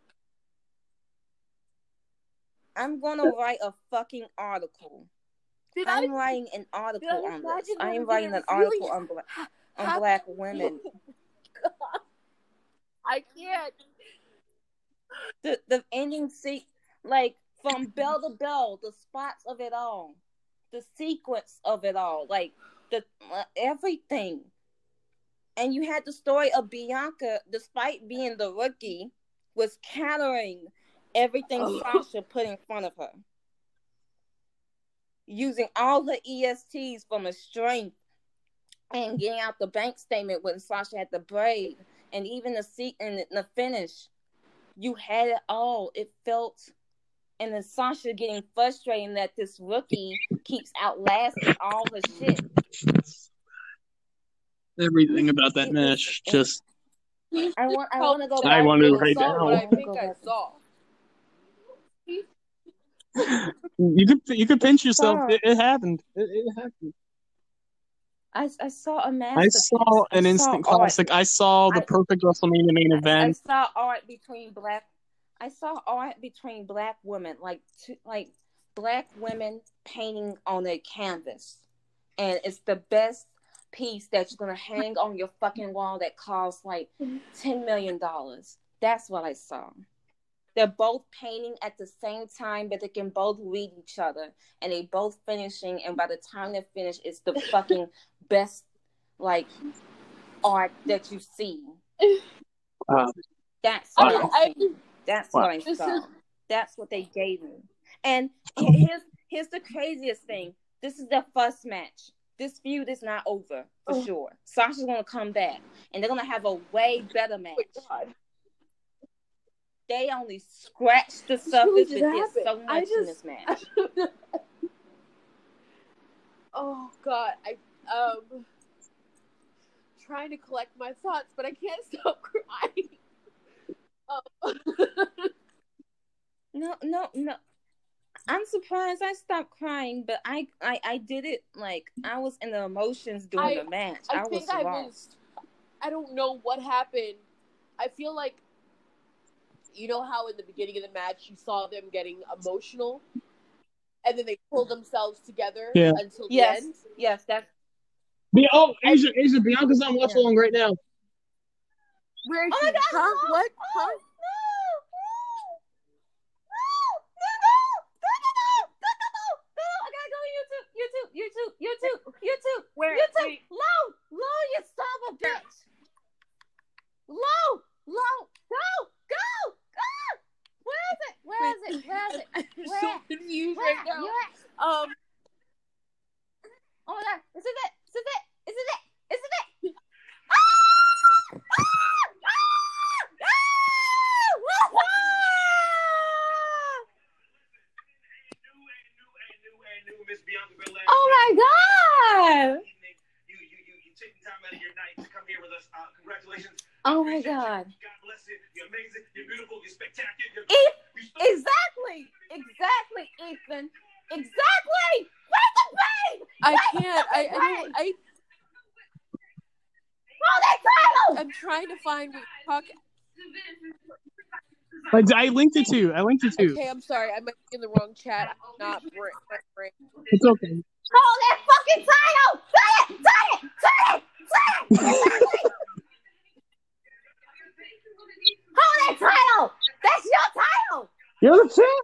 I'm gonna write a fucking article. Did I'm I, writing an article I on this. imagine I am that writing it an really article on black on happened? black women. God. I can't. The the ending se- like from bell to bell, the spots of it all, the sequence of it all, like the uh, everything. And you had the story of Bianca, despite being the rookie, was countering everything Oh. Sasha put in front of her, using all her E S Ts from a strength and getting out the bank statement when Sasha had the braid, and even the seat and the finish. You had it all. It felt, and then Sasha getting frustrated that this rookie keeps outlasting all her shit. Everything about that match just. I want. I want to go back. I want to right saw now. what I I wanna think go I back. saw. You could you could pinch yourself. Saw. It, it happened. It, it happened. I, I saw a I masterpiece. saw an I instant saw classic. Art. I saw the I- perfect WrestleMania main I, I event. saw art between black. I saw art between black women, like two, like black women painting on a canvas, and it's the best piece that you're gonna hang on your fucking wall that costs like ten million dollars. That's what I saw. They're both painting at the same time, but they can both read each other, and they both finishing. And by the time they're finished, it's the fucking best like art that you see. Wow. That's Wow. what I, I see. That's Wow. what I saw. That's what they gave me. And here's here's the craziest thing. This is their first match. This feud is not over for Oh. sure. Sasha's gonna come back, and they're gonna have a way better match. Oh my God. They only scratched the This really surface, did but there's happen. so I much in just- this match. oh God, I um trying to collect my thoughts, but I can't stop crying. Um, No, no, no. I'm surprised I stopped crying, but I, I, I did it like I was in the emotions during I, the match. I, I, think was I lost. was. I don't know what happened. I feel like, you know how in the beginning of the match you saw them getting emotional, and then they pulled themselves together Yeah. until Yes, the end. yes, that's. Be- oh, Asia, Asia, Bianca's on watch Yeah. along right now. Where is Oh she? my God! Huh? Oh, What? oh, Huh? YouTube, YouTube, YouTube, YouTube, Where? YouTube, Wait. low, low, you son of a bitch. Low, low, go, go, go. Where is it? Where is it? Where is it? I'm Where? so confused Where? right now. You at? Um. Oh my God, this is it, this is it, this is it, this is it. Ah! Ah! Ah! Ah! Woo-hoo! Oh my God! You, you, you, you taking time out of your night to come here with us. Uh, congratulations. Oh my God! God bless you. You're amazing. You're beautiful. You're spectacular. You're E- exactly, exactly, Ethan. Exactly. Where's the pain? I Where's can't. the I. I pain? don't. I. Oh, that title. I'm trying to find what talk. I, I linked it to you. I linked it to you. Okay, I'm sorry. I might be in the wrong chat. I'm not brain. My brain. It's okay. Oh, that fucking title. Say it. Say it. Say it. Say it. Exactly. Oh, that title. That's your title. You're the champ.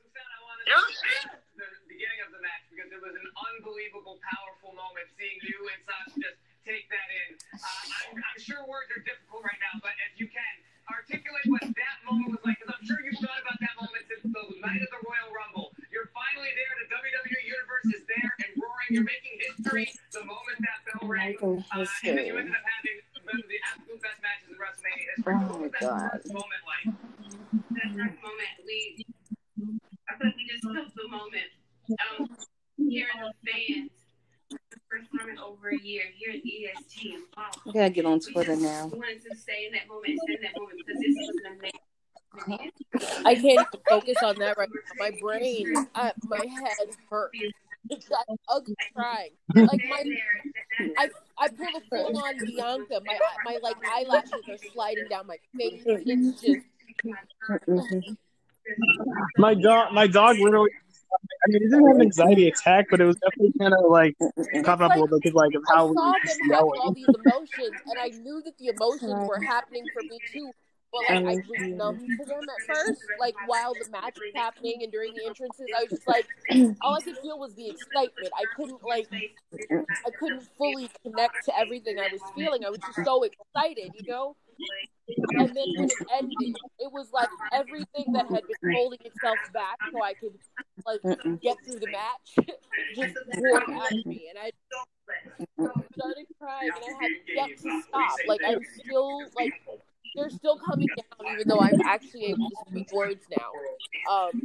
The beginning of the match, because it was an unbelievable, powerful moment seeing you and Sasha just take that in. Uh, I'm, I'm sure words are difficult right now, but if you can, articulate what that moment was like, because I'm sure you've thought about that moment since the night of the Royal Rumble. You're finally there, the W W E Universe is there and roaring, you're making history the moment that bell rang. Uh, and then you ended up having one of the absolute best matches in WrestleMania history. Oh What was my that God. first moment like? That first moment, we, I feel like we just took the moment. Um, hearing the fans, the first time in over a year, hearing E S T, wow. I gotta get on Twitter now. We wanted to stay in that moment, stay in that moment, because this was an amazing. I can't even focus on that right now. My brain, uh, my head hurts. It's that ugly crying. Like my, I, I pulled a full on Bianca. My, my like eyelashes are sliding down my face. It's just. My dog, my dog literally. I mean, it didn't have an anxiety attack, but it was definitely kind of like popping up like, a little bit because like of I how we saw were them just having all yelling. these emotions, and I knew that the emotions were happening for me too. But like I was numb to them at first, like while the match was happening and during the entrances, I was just like, all I could feel was the excitement. I couldn't like, I couldn't fully connect to everything I was feeling. I was just so excited, you know. And then when it ended, it was like everything that had been holding itself back so I could like get through the match just poured out of me, and I started crying, and I had yet to stop. Like I'm still like they're still coming down, even though I'm actually able to speak words now. Um,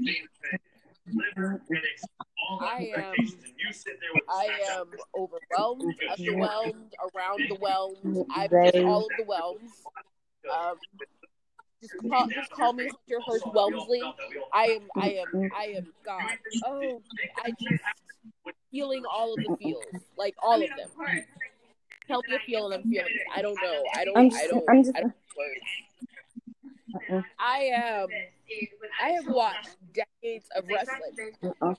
I am, I am overwhelmed, underwhelmed, around the whelmed. I'm just all of the whelms. Um, just call, just call me Hunter Hearst Wellesley. I am, I am, I am God. Oh, I just feeling all of the feels, like all of them. Tell me a feel and I'm feeling it. I don't know. I don't. I'm just, I don't. I'm just. I don't have words. I am. I have watched decades of wrestling,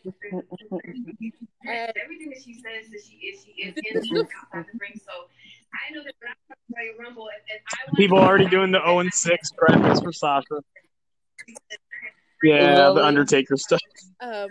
and Everything that she says that she is, she is in the outside the ring. So I know that when I play Rumble, and, and I want People already doing the oh and six graphics for Sasha. Yeah, Really? the Undertaker stuff. um,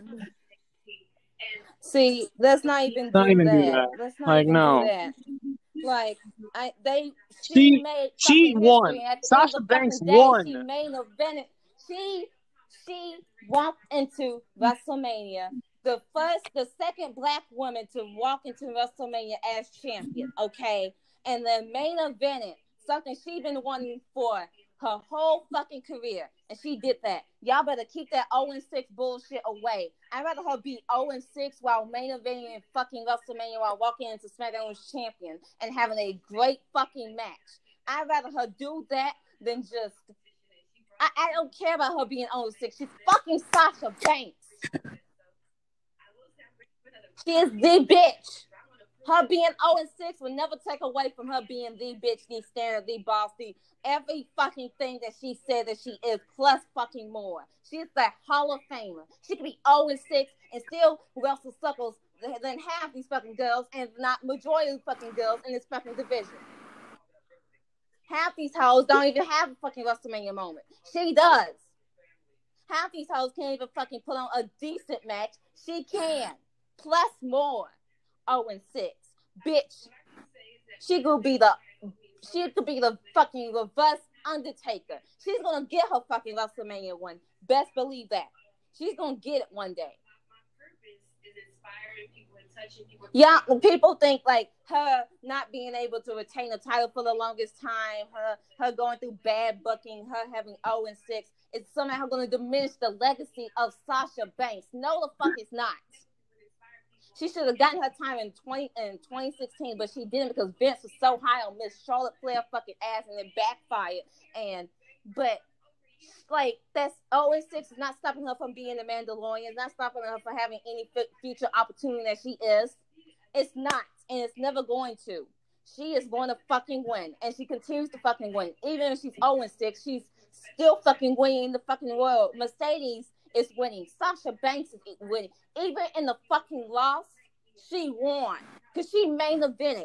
See, let's not even Not do even do that. that. Let's not Like, even no. do that. Like, I they she, She- made she fucking won. history. At the Sasha end of the Banks fucking day, won. She main evented. She she walked into WrestleMania. The first, the second black woman to walk into WrestleMania as champion. Okay, and then main evented something she been wanting for her whole fucking career. and she did that. Y'all better keep that oh and six bullshit away. I'd rather her be oh and six while main eventing in fucking WrestleMania while walking into SmackDown as champion and having a great fucking match. I'd rather her do that than just. I, I don't care about her being oh and six. She's fucking Sasha Banks. She is the bitch. Her being oh and six will never take away from her being the bitch, the standard, the boss, the every fucking thing that she said that she is, plus fucking more. She's the Hall of Famer. She can be oh and six and still wrestle suckles than half these fucking girls, and not majority of the fucking girls in this fucking division. Half these hoes don't even have a fucking WrestleMania moment. She does. Half these hoes can't even fucking put on a decent match. She can. Plus more. oh and six. Bitch. She could be the she could be the fucking reverse Undertaker. She's gonna get her fucking WrestleMania one. Best believe that. She's gonna get it one day. Yeah, people think like her not being able to retain a title for the longest time, her her going through bad booking, her having oh and six, is somehow going to diminish the legacy of Sasha Banks. No, the fuck it's not. She should have gotten her time in twenty in twenty sixteen, but she didn't because Vince was so high on Miss Charlotte Flair fucking ass, and it backfired. And but like that's oh and six is not stopping her from being the Mandalorian. It's not stopping her from having any f- future opportunity that she is. It's not, and it's never going to. She is going to fucking win, and she continues to fucking win. Even if she's oh and six, she's still fucking winning the fucking world. Mercedes is winning. Sasha Banks is winning. Even in the fucking loss, she won because she main evented.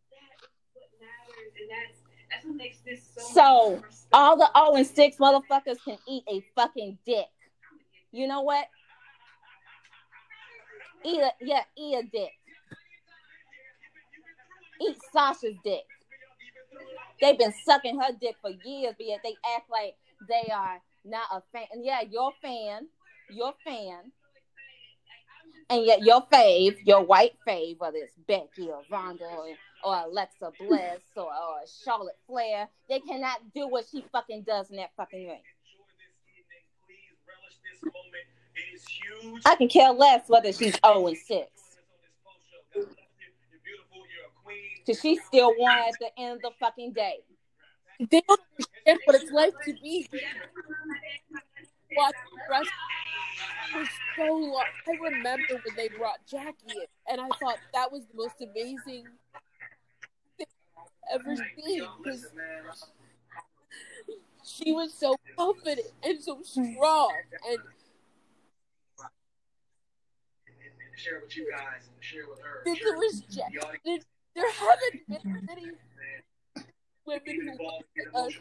That's what makes this so. So all the oh and six motherfuckers can eat a fucking dick. You know what? Eat a yeah, eat a dick. Eat Sasha's dick. They've been sucking her dick for years, but yet they act like they are not a fan. And yeah, your fan, your fan, and yet your fave, your white fave, whether it's Becky or Ronda or, or Alexa Bliss or, or Charlotte Flair, they cannot do what she fucking does in that fucking ring. I can care less whether she's oh and six. Because she still won at the end of the fucking day. They don't understand what it's like to be watching wrestling for so long. I remember when they brought Jackie in, and I thought that was the most amazing thing I've ever seen. Because she was so confident and so strong. And share with you guys and share with her. There was Jackie. There haven't been many women who uh,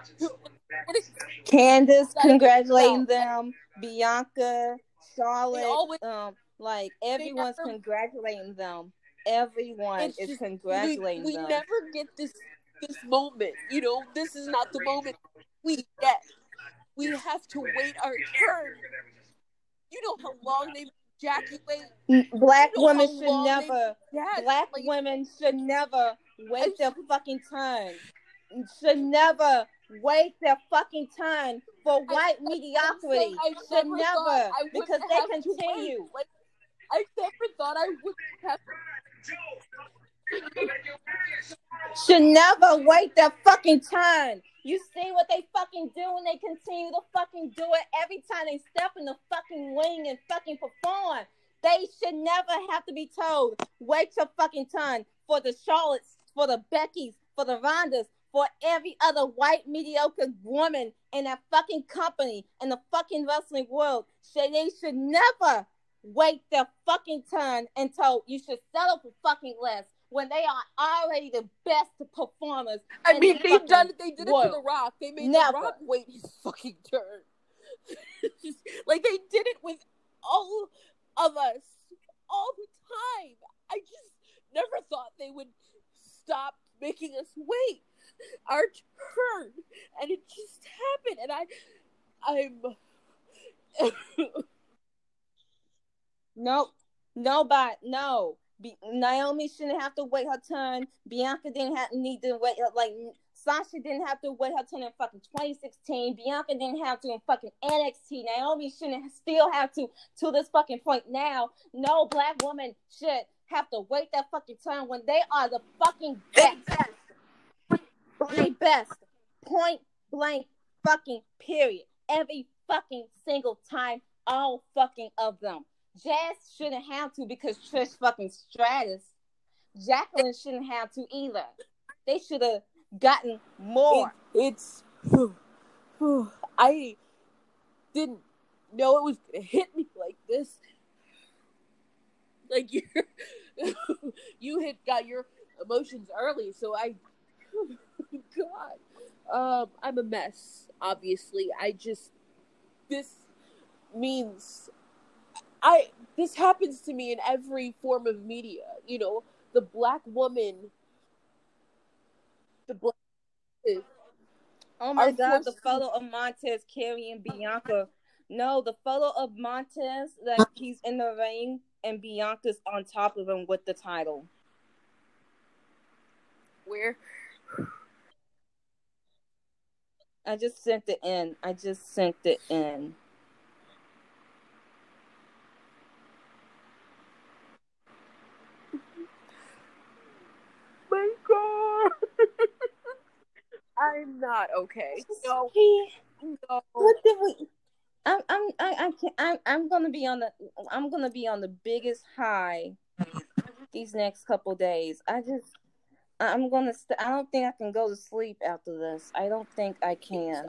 Candace congratulating them, Bianca, Charlotte, um, like everyone's never, congratulating them. Everyone is just, congratulating we, we them. We never get this this moment. You know, this is not the moment we get. We have to wait our turn. You know how long they Jackie wait. Black you know women should never. Yes, black like, women should never wait I, their fucking turn. Should never wait their fucking turn for white I, mediocrity. I, I should never, because they continue. Like, I never thought I would have. Should never wait their fucking turn. You see what they fucking do, and they continue to fucking do it every time they step in the fucking ring and fucking perform. They should never have to be told, wait your fucking turn. For the Charlottes, for the Beckys, for the Rondas, for every other white mediocre woman in that fucking company, in the fucking wrestling world. So they should never wait their fucking turn until you should settle for fucking less. When they are already the best performers. I mean, the they've done it. They did world. It to The Rock. They made Never. The Rock wait his fucking turn. Just, like, they did it with all of us all the time. I just never thought they would stop making us wait our turn. And it just happened. And I, I'm... nope. Nobody. No. Be- Naomi shouldn't have to wait her turn. Bianca didn't have need to wait. Like Sasha didn't have to wait her turn in fucking twenty sixteen. Bianca didn't have to in fucking N X T. Naomi shouldn't still have to to this fucking point now. No black woman should have to wait that fucking turn when they are the fucking best. The best. Point blank fucking period. Every fucking single time, all fucking of them. Jazz shouldn't have to because Trish fucking Stratus. Jacqueline shouldn't have to either. They should have gotten more. It, it's I didn't know it was gonna hit me like this. Like you, you hit got your emotions early, so I. God, um, I'm a mess. Obviously, I just this means I this happens to me in every form of media. You know, the black woman, the black. Oh my God, the photo of Montez carrying Bianca. No, the photo of Montez, like he's in the ring and Bianca's on top of him with the title. Where? I just sent it in. I just sent it in. My God. I'm not okay. No. He, no. What did we? I'm I'm I, I can't, I'm I'm gonna be on the I'm gonna be on the biggest high these next couple days. I just I'm gonna st- I don't think I can go to sleep after this. I don't think I can.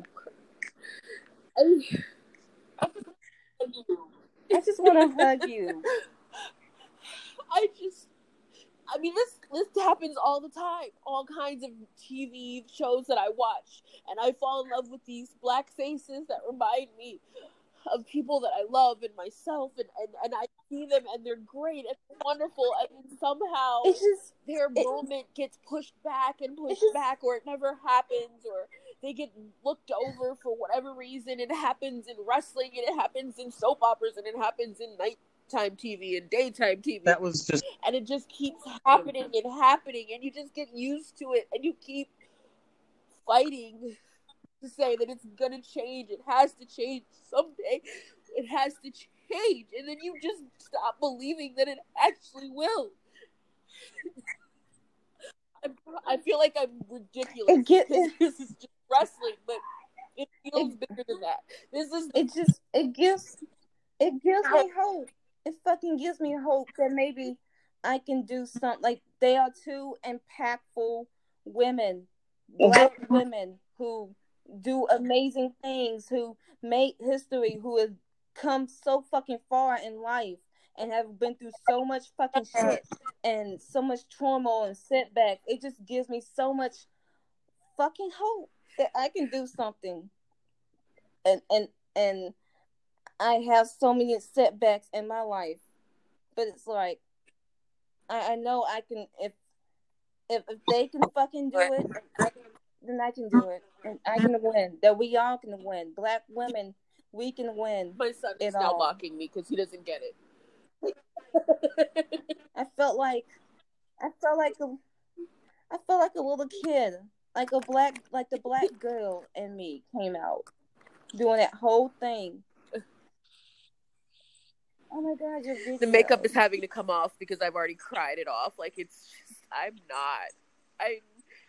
I, I just want to hug you. I just I mean this this happens all the time. All kinds of T V shows that I watch, and I fall in love with these black faces that remind me of people that I love and myself, and, and, and I see them and they're great and they're wonderful, and then somehow it's just, their it, moment gets pushed back and pushed just, back, or it never happens, or they get looked over for whatever reason. It happens in wrestling, and it happens in soap operas, and it happens in nighttime T V and daytime T V. That was just... And it just keeps happening and happening, and you just get used to it, and you keep fighting to say that it's gonna change. It has to change someday. It has to change, and then you just stop believing that it actually will. I, I feel like I'm ridiculous get, because this is just wrestling, but it feels it, bigger than that. This is it just it gives it gives me hope. It fucking gives me hope that maybe I can do something. Like, they are two impactful women, black women who do amazing things, who made history, who have come so fucking far in life and have been through so much fucking shit and so much trauma and setback. It just gives me so much fucking hope that I can do something. And and and I have so many setbacks in my life, but it's like I, I know I can. If if if they can fucking do it, I can, then I can do it, and I can win. That we all can win. Black women, we can win. My son is now all. mocking me because he doesn't get it. I felt like I felt like a I felt like a little kid, like a black, like the black girl in me came out doing that whole thing. Oh my God, your video. The makeup is having to come off because I've already cried it off. Like, it's just, I'm not. I'm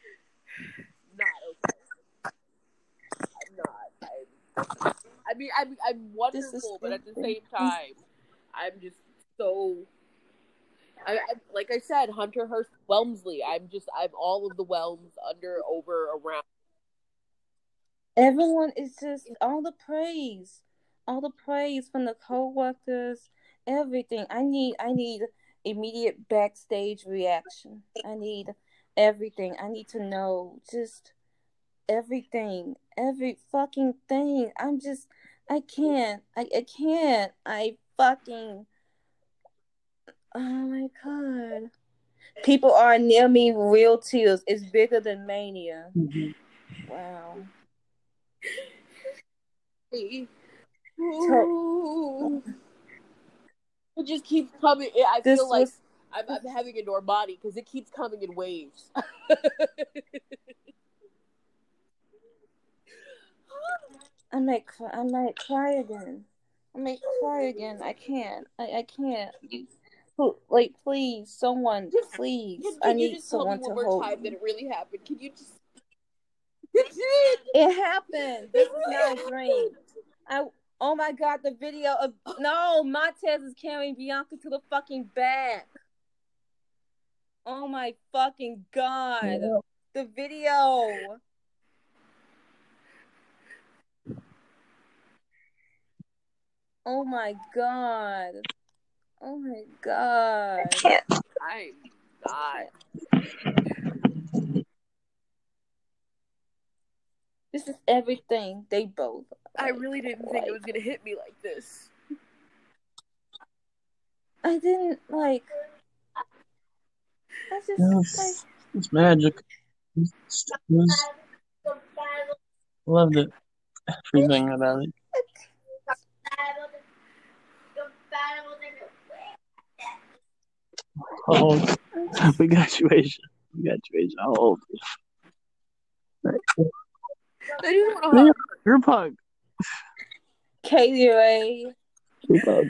not okay. I'm not. I'm, I mean, I'm, I'm wonderful, but at the same time, I'm just so... I, I, like I said, Hunter Hearst Welmsley. I'm just, I'm all of the Welms under, over, around. Everyone is just, all the praise. All the praise from the co-workers, everything. I need, I need immediate backstage reaction. I need everything. I need to know just everything, every fucking thing. I'm just, I can't, I, I can't. I fucking, oh my God. People are near me, real tears. It's bigger than Mania. Mm-hmm. Wow. Ooh. It just keeps coming. I this feel like was... I'm, I'm having a Normani because it keeps coming in waves. I might cry. I might cry again. I might cry again. I can't. I, I can't. Who, like, please, someone, please. Can, I can you need just tell me someone one to more hold time me. that it really happened? Can you just? It happened. This is not a dream. I. Oh my God, the video of no, Montez is carrying Bianca to the fucking back. Oh my fucking God, Yeah. the video. Oh my God. Oh my God. I'm not. This is everything. They both. I Like, really didn't like, think it was gonna hit me like this. I didn't like. I just Yes, like. it's magic. It's, it was, loved it. Everything about it. Oh, we got you, Asia. We got you, Asia. How old are you? I just want to You're, hug. you're pug. Katie Ray. You're pug.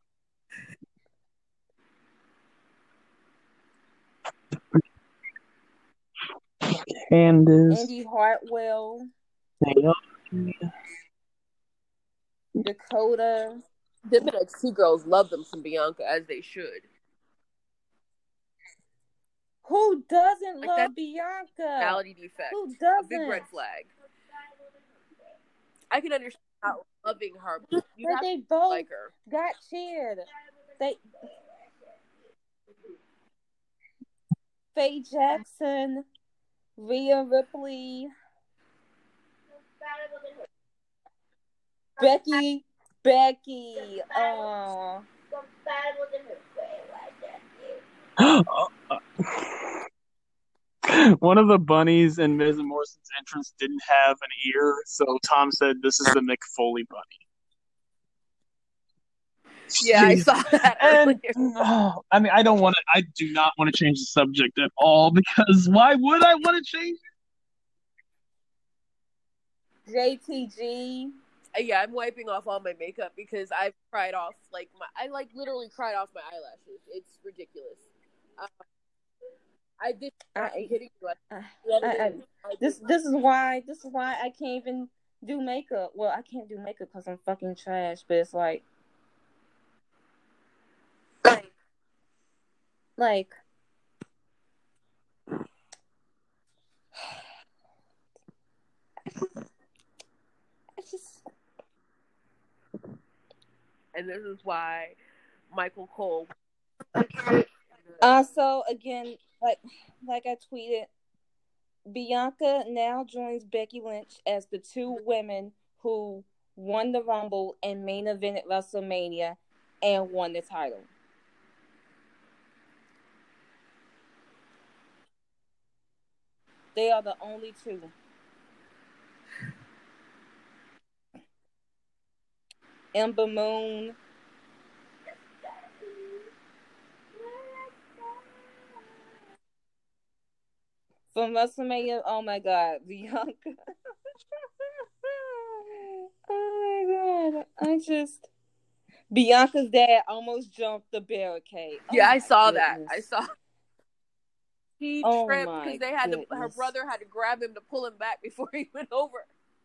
Candace. Andy Hartwell. Naomi. Dakota. Them N X T girls love them some Bianca, as they should. Who doesn't Like love that Bianca? personality defect. Who A doesn't? big red flag. I can understand not loving her, but you But have they to both like her. got cheered. They. Faye Jackson. Rhea Ripley. Becky. Becky. Oh. One of the bunnies in Miz and Morrison's entrance didn't have an ear, so Tom said, "This is the Mick Foley bunny." Yeah, I saw that And earlier. oh, I mean, I don't want to. I do not want to change the subject at all, because why would I want to change it? J T G. Yeah, I'm wiping off all my makeup because I've cried off like my I like literally cried off my eyelashes. It's ridiculous. Um, I did not I, hitting you. I, I, I, this this is why this is why I can't even do makeup. Well, I can't do makeup because I'm fucking trash. But it's like, like, I just. And this is why Michael Cole. Also, again, like like I tweeted, Bianca now joins Becky Lynch as the two women who won the Rumble and main evented WrestleMania and won the title. They are the only two. Ember Moon. From WrestleMania, oh my God, Bianca. Oh my God, I just Bianca's dad almost jumped the barricade. Oh Yeah, I saw goodness. that. I saw. He oh tripped because they had goodness. to. Her brother had to grab him to pull him back before he went over.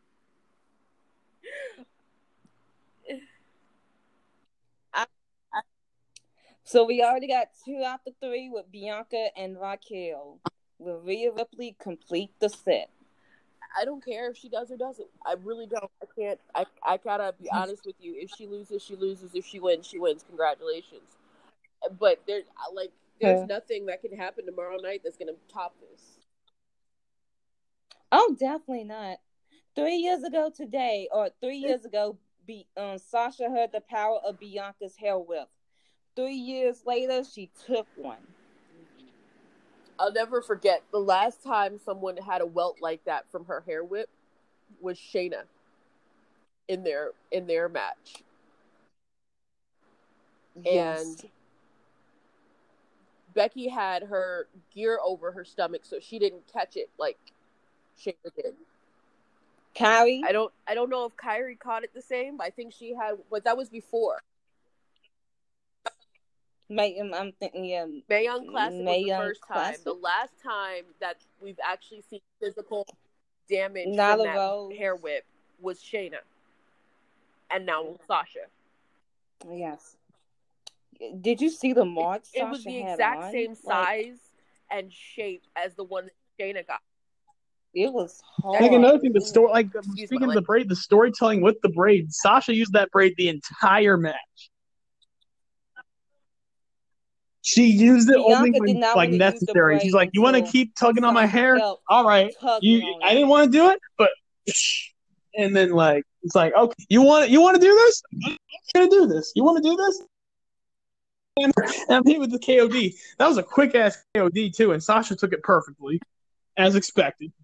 I, I, so we already got two out of three with Bianca and Raquel. Will Rhea Ripley complete the set? I don't care if she does or doesn't. I really don't. I can't. I I gotta be honest with you. If she loses, she loses. If she wins, she wins. Congratulations. But there's like there's Huh. nothing that can happen tomorrow night that's gonna top this. Oh, definitely not. Three years ago today, or three years ago, be, um, Sasha heard the power of Bianca's hair whip. Three years later, she took one. I'll never forget the last time someone had a welt like that from her hair whip was Shayna in their in their match. Yes. And Becky had her gear over her stomach so she didn't catch it like Shayna did. Kyrie? I don't I don't know if Kyrie caught it the same. I think she had, but that was before. May, I'm thinking, yeah. Mae Young Classic Mae was the Young first Classic? time. The last time that we've actually seen physical damage Nyla from that Rose. hair whip was Shayna. And now Sasha. Yes. Did you see the mark It, it was Sasha the had exact on? same Like, size and shape as the one that Shayna got. it was Like hard. another thing, the story, like Excuse speaking me, of the like- braid, the storytelling with the braid, Sasha used that braid the entire match. She used it Bianca only did when not like wanna use the necessary. She's braid like, "You want to until keep tugging on my Sasha hair? felt All right, tugging you. on I it. didn't want to do it, but." And then like it's like, okay, you want you want to do this? I'm gonna do this. You want to do this? And I'm here with the K O D. That was a quick ass K O D too, and Sasha took it perfectly, as expected.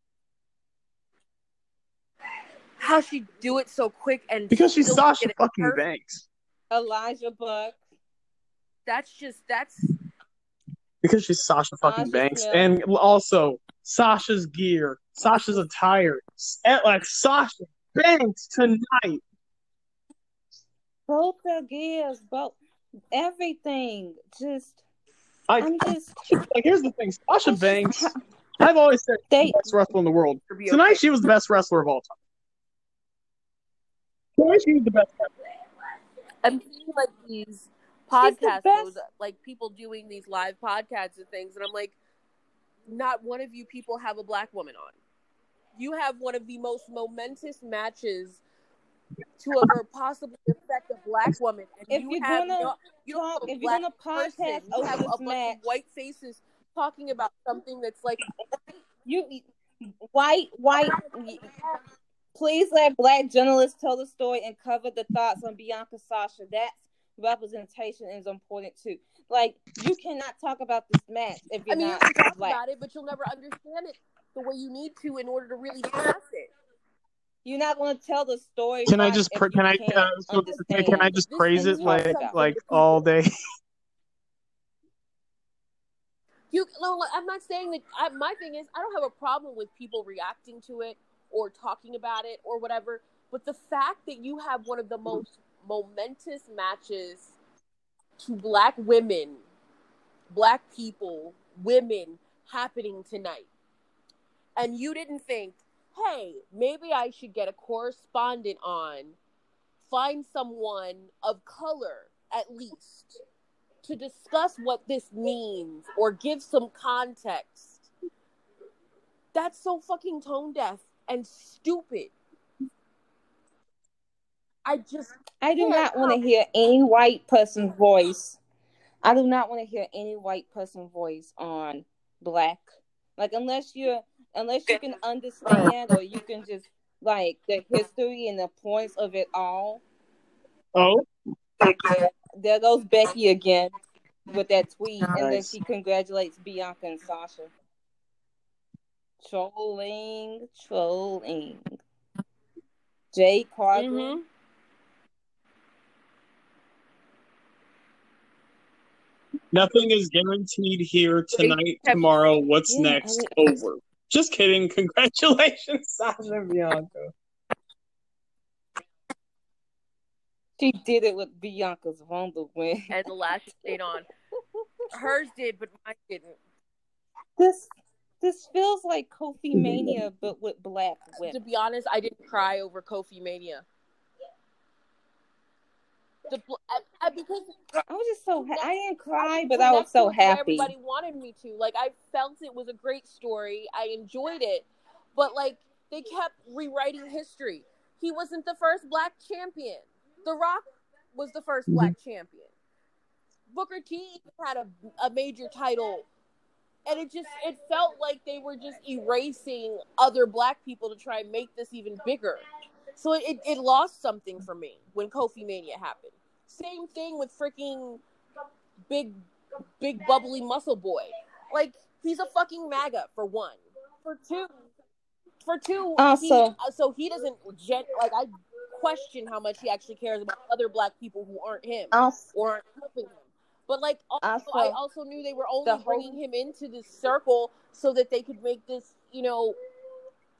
How she do it so quick and Because she's still Sasha get it fucking perfect? Banks. Elijah Buck. That's just that's Because she's Sasha fucking Sasha Banks, Smith. and also Sasha's gear, Sasha's attire, at like Sasha Banks tonight. Both the gears, both everything. Just Like, I'm just like here's the thing, Sasha it's Banks. just, I've always said she's they the best wrestler in the world. to be Tonight okay. she was the best wrestler of all time. Tonight she was the best wrestler. I'm seeing like these She's the podcasts, best. those, like people doing these live podcasts and things, and I'm like, not one of you people have a black woman on. You have one of the most momentous matches to ever possibly affect a black woman, and If you you're have gonna no, you don't talk, have a if you're black gonna podcast person. You over have this a bunch match, of white faces talking about something that's like you white white. Please let black journalists tell the story and cover the thoughts on Bianca Sasha. That's representation is important too. Like, you cannot talk about this match if you're I mean, not you can talk black. about it, but you'll never understand it the way you need to in order to really pass it. You're not going to tell the story. Can I right just if pra- you can I can't uh, so, understand can I just This praise means it like something. like to all people. day? You no, like, I'm not saying that. I, my thing is, I don't have a problem with people reacting to it or talking about it or whatever. But the fact that you have one of the most momentous matches to black women, black people, women happening tonight, and you didn't think, hey, maybe I should get a correspondent on, find someone of color at least, to discuss what this means or give some context. That's so fucking tone deaf and stupid. I just I do can't not want to come- hear any white person's voice. I do not want to hear any white person voice on black. Like, unless you're, unless you can understand or you can just like the history and the points of it all. Oh, There goes Becky again with that tweet, and then nice. she congratulates Bianca and Sasha. Trolling, trolling. Jay Cargill. Mhm. Nothing is guaranteed here tonight, tomorrow. What's Yeah, next? I mean- Over. Just kidding. Congratulations, Sasha and Bianca. She did it with Bianca's Wonder win. And the last stayed on. Hers did, but mine didn't. This this feels like Kofi Mania, but with black women. To be honest, I didn't cry over Kofi Mania. The, I, I, because I was just so ha- I didn't cry, I but I was so connected with where happy. everybody wanted me to. Like, I felt it was a great story. I enjoyed it, but like they kept rewriting history. He wasn't the first black champion. The Rock was the first Mhm. black champion. Booker T had a, a major title, and it just it felt like they were just erasing other black people to try and make this even bigger. So it, it, it lost something for me when Kofi Mania happened. Same thing with freaking big, big bubbly muscle boy. Like, he's a fucking MAGA for one. For two, for two. Also- he, so he doesn't gen, like I question how much he actually cares about other black people who aren't him Also, or aren't helping him. But like, also, Also, I also knew they were only the whole- bringing him into this circle so that they could make this, you know,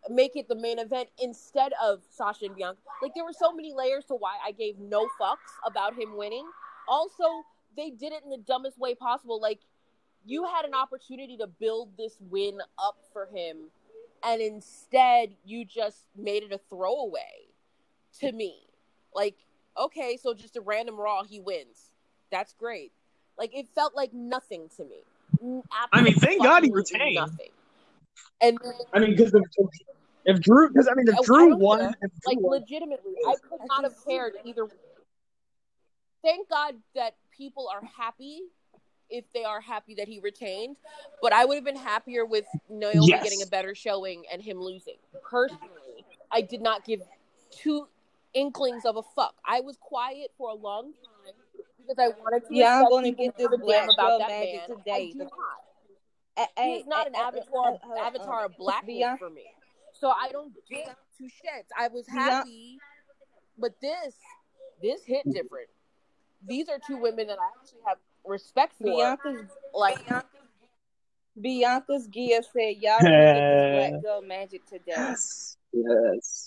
make it the main event instead of Sasha and Bianca. Like, there were so many layers to why I gave no fucks about him winning. Also, they did it in the dumbest way possible. Like, you had an opportunity to build this win up for him, and instead you just made it a throwaway to me. Like, okay, so just a random Raw, he wins. That's great. Like, it felt like nothing to me. Absolutely, I mean, thank God he retained. Nothing. And then, I mean, because if, if Drew, because I mean, if I Drew don't won, care. if Drew Like, won, legitimately, I could not have cared either. Thank God that people are happy if they are happy that he retained, but I would have been happier with Naomi Yes. getting a better showing and him losing. Personally, I did not give two inklings of a fuck. I was quiet for a long time because I wanted to. Yeah, I'm respect going to people get who this give a black damn about girl that magic man. today. I do The- not. A- He is not a- an a- avatar, a- a- avatar of blackness Bianca- for me. So I don't get two shits. I was Bian- happy, but this, this hit different. These are two women that I actually have respect for. Bianca's Like, Bianca's Gia said, y'all gonna get this black girl magic today. yes, yes,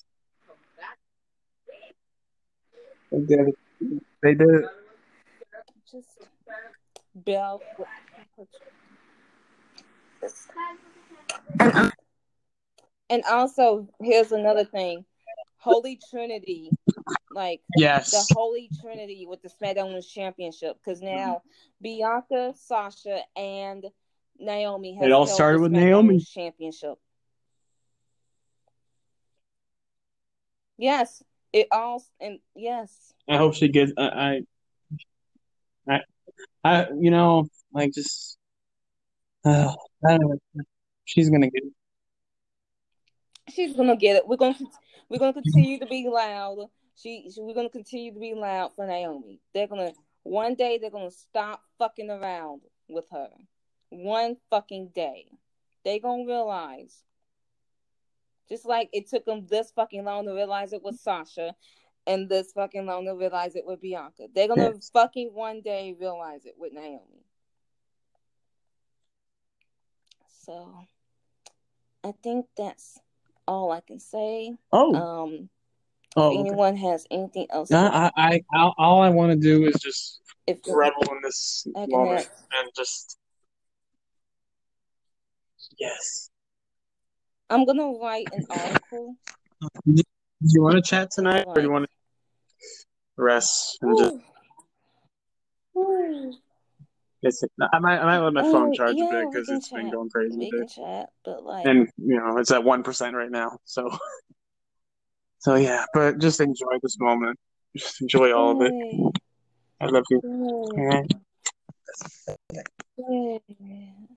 they did it. They did it. Just Bell. And, and also, here's another thing. Holy Trinity. Like, Yes. the Holy Trinity with the SmackDown Women's Championship. Because now Bianca, Sasha, and Naomi has It all held started the with SmackDown Naomi. Women's Championship. Yes. It all, and yes. I hope she gets. I, I, I, I you know, like just. Uh, I don't know. She's gonna get it. She's gonna get it. We're gonna we're gonna continue to be loud. She, she we're gonna continue to be loud for Naomi. They're gonna one day they're gonna stop fucking around with her. One fucking day, they gonna realize. Just like it took them this fucking long to realize it with Sasha, and this fucking long to realize it with Bianca. They're gonna Yes. fucking one day realize it with Naomi. So, I think that's all I can say. Oh. Um, oh. if Okay. anyone has anything else, No, I, I, I, all I want to do is just if revel in this I can moment have- and just. Yes. I'm gonna write an article. Do you want to chat tonight, or do you Like- want to rest and just? Ooh. It's, I might, I might let my phone Oh, charge yeah, a bit we because can it's been chat. going crazy We today. can chat, but like, And you know it's at one percent right now. So, so yeah. But just enjoy this moment. Just enjoy all of it. hey, I love you. hey, All right. hey.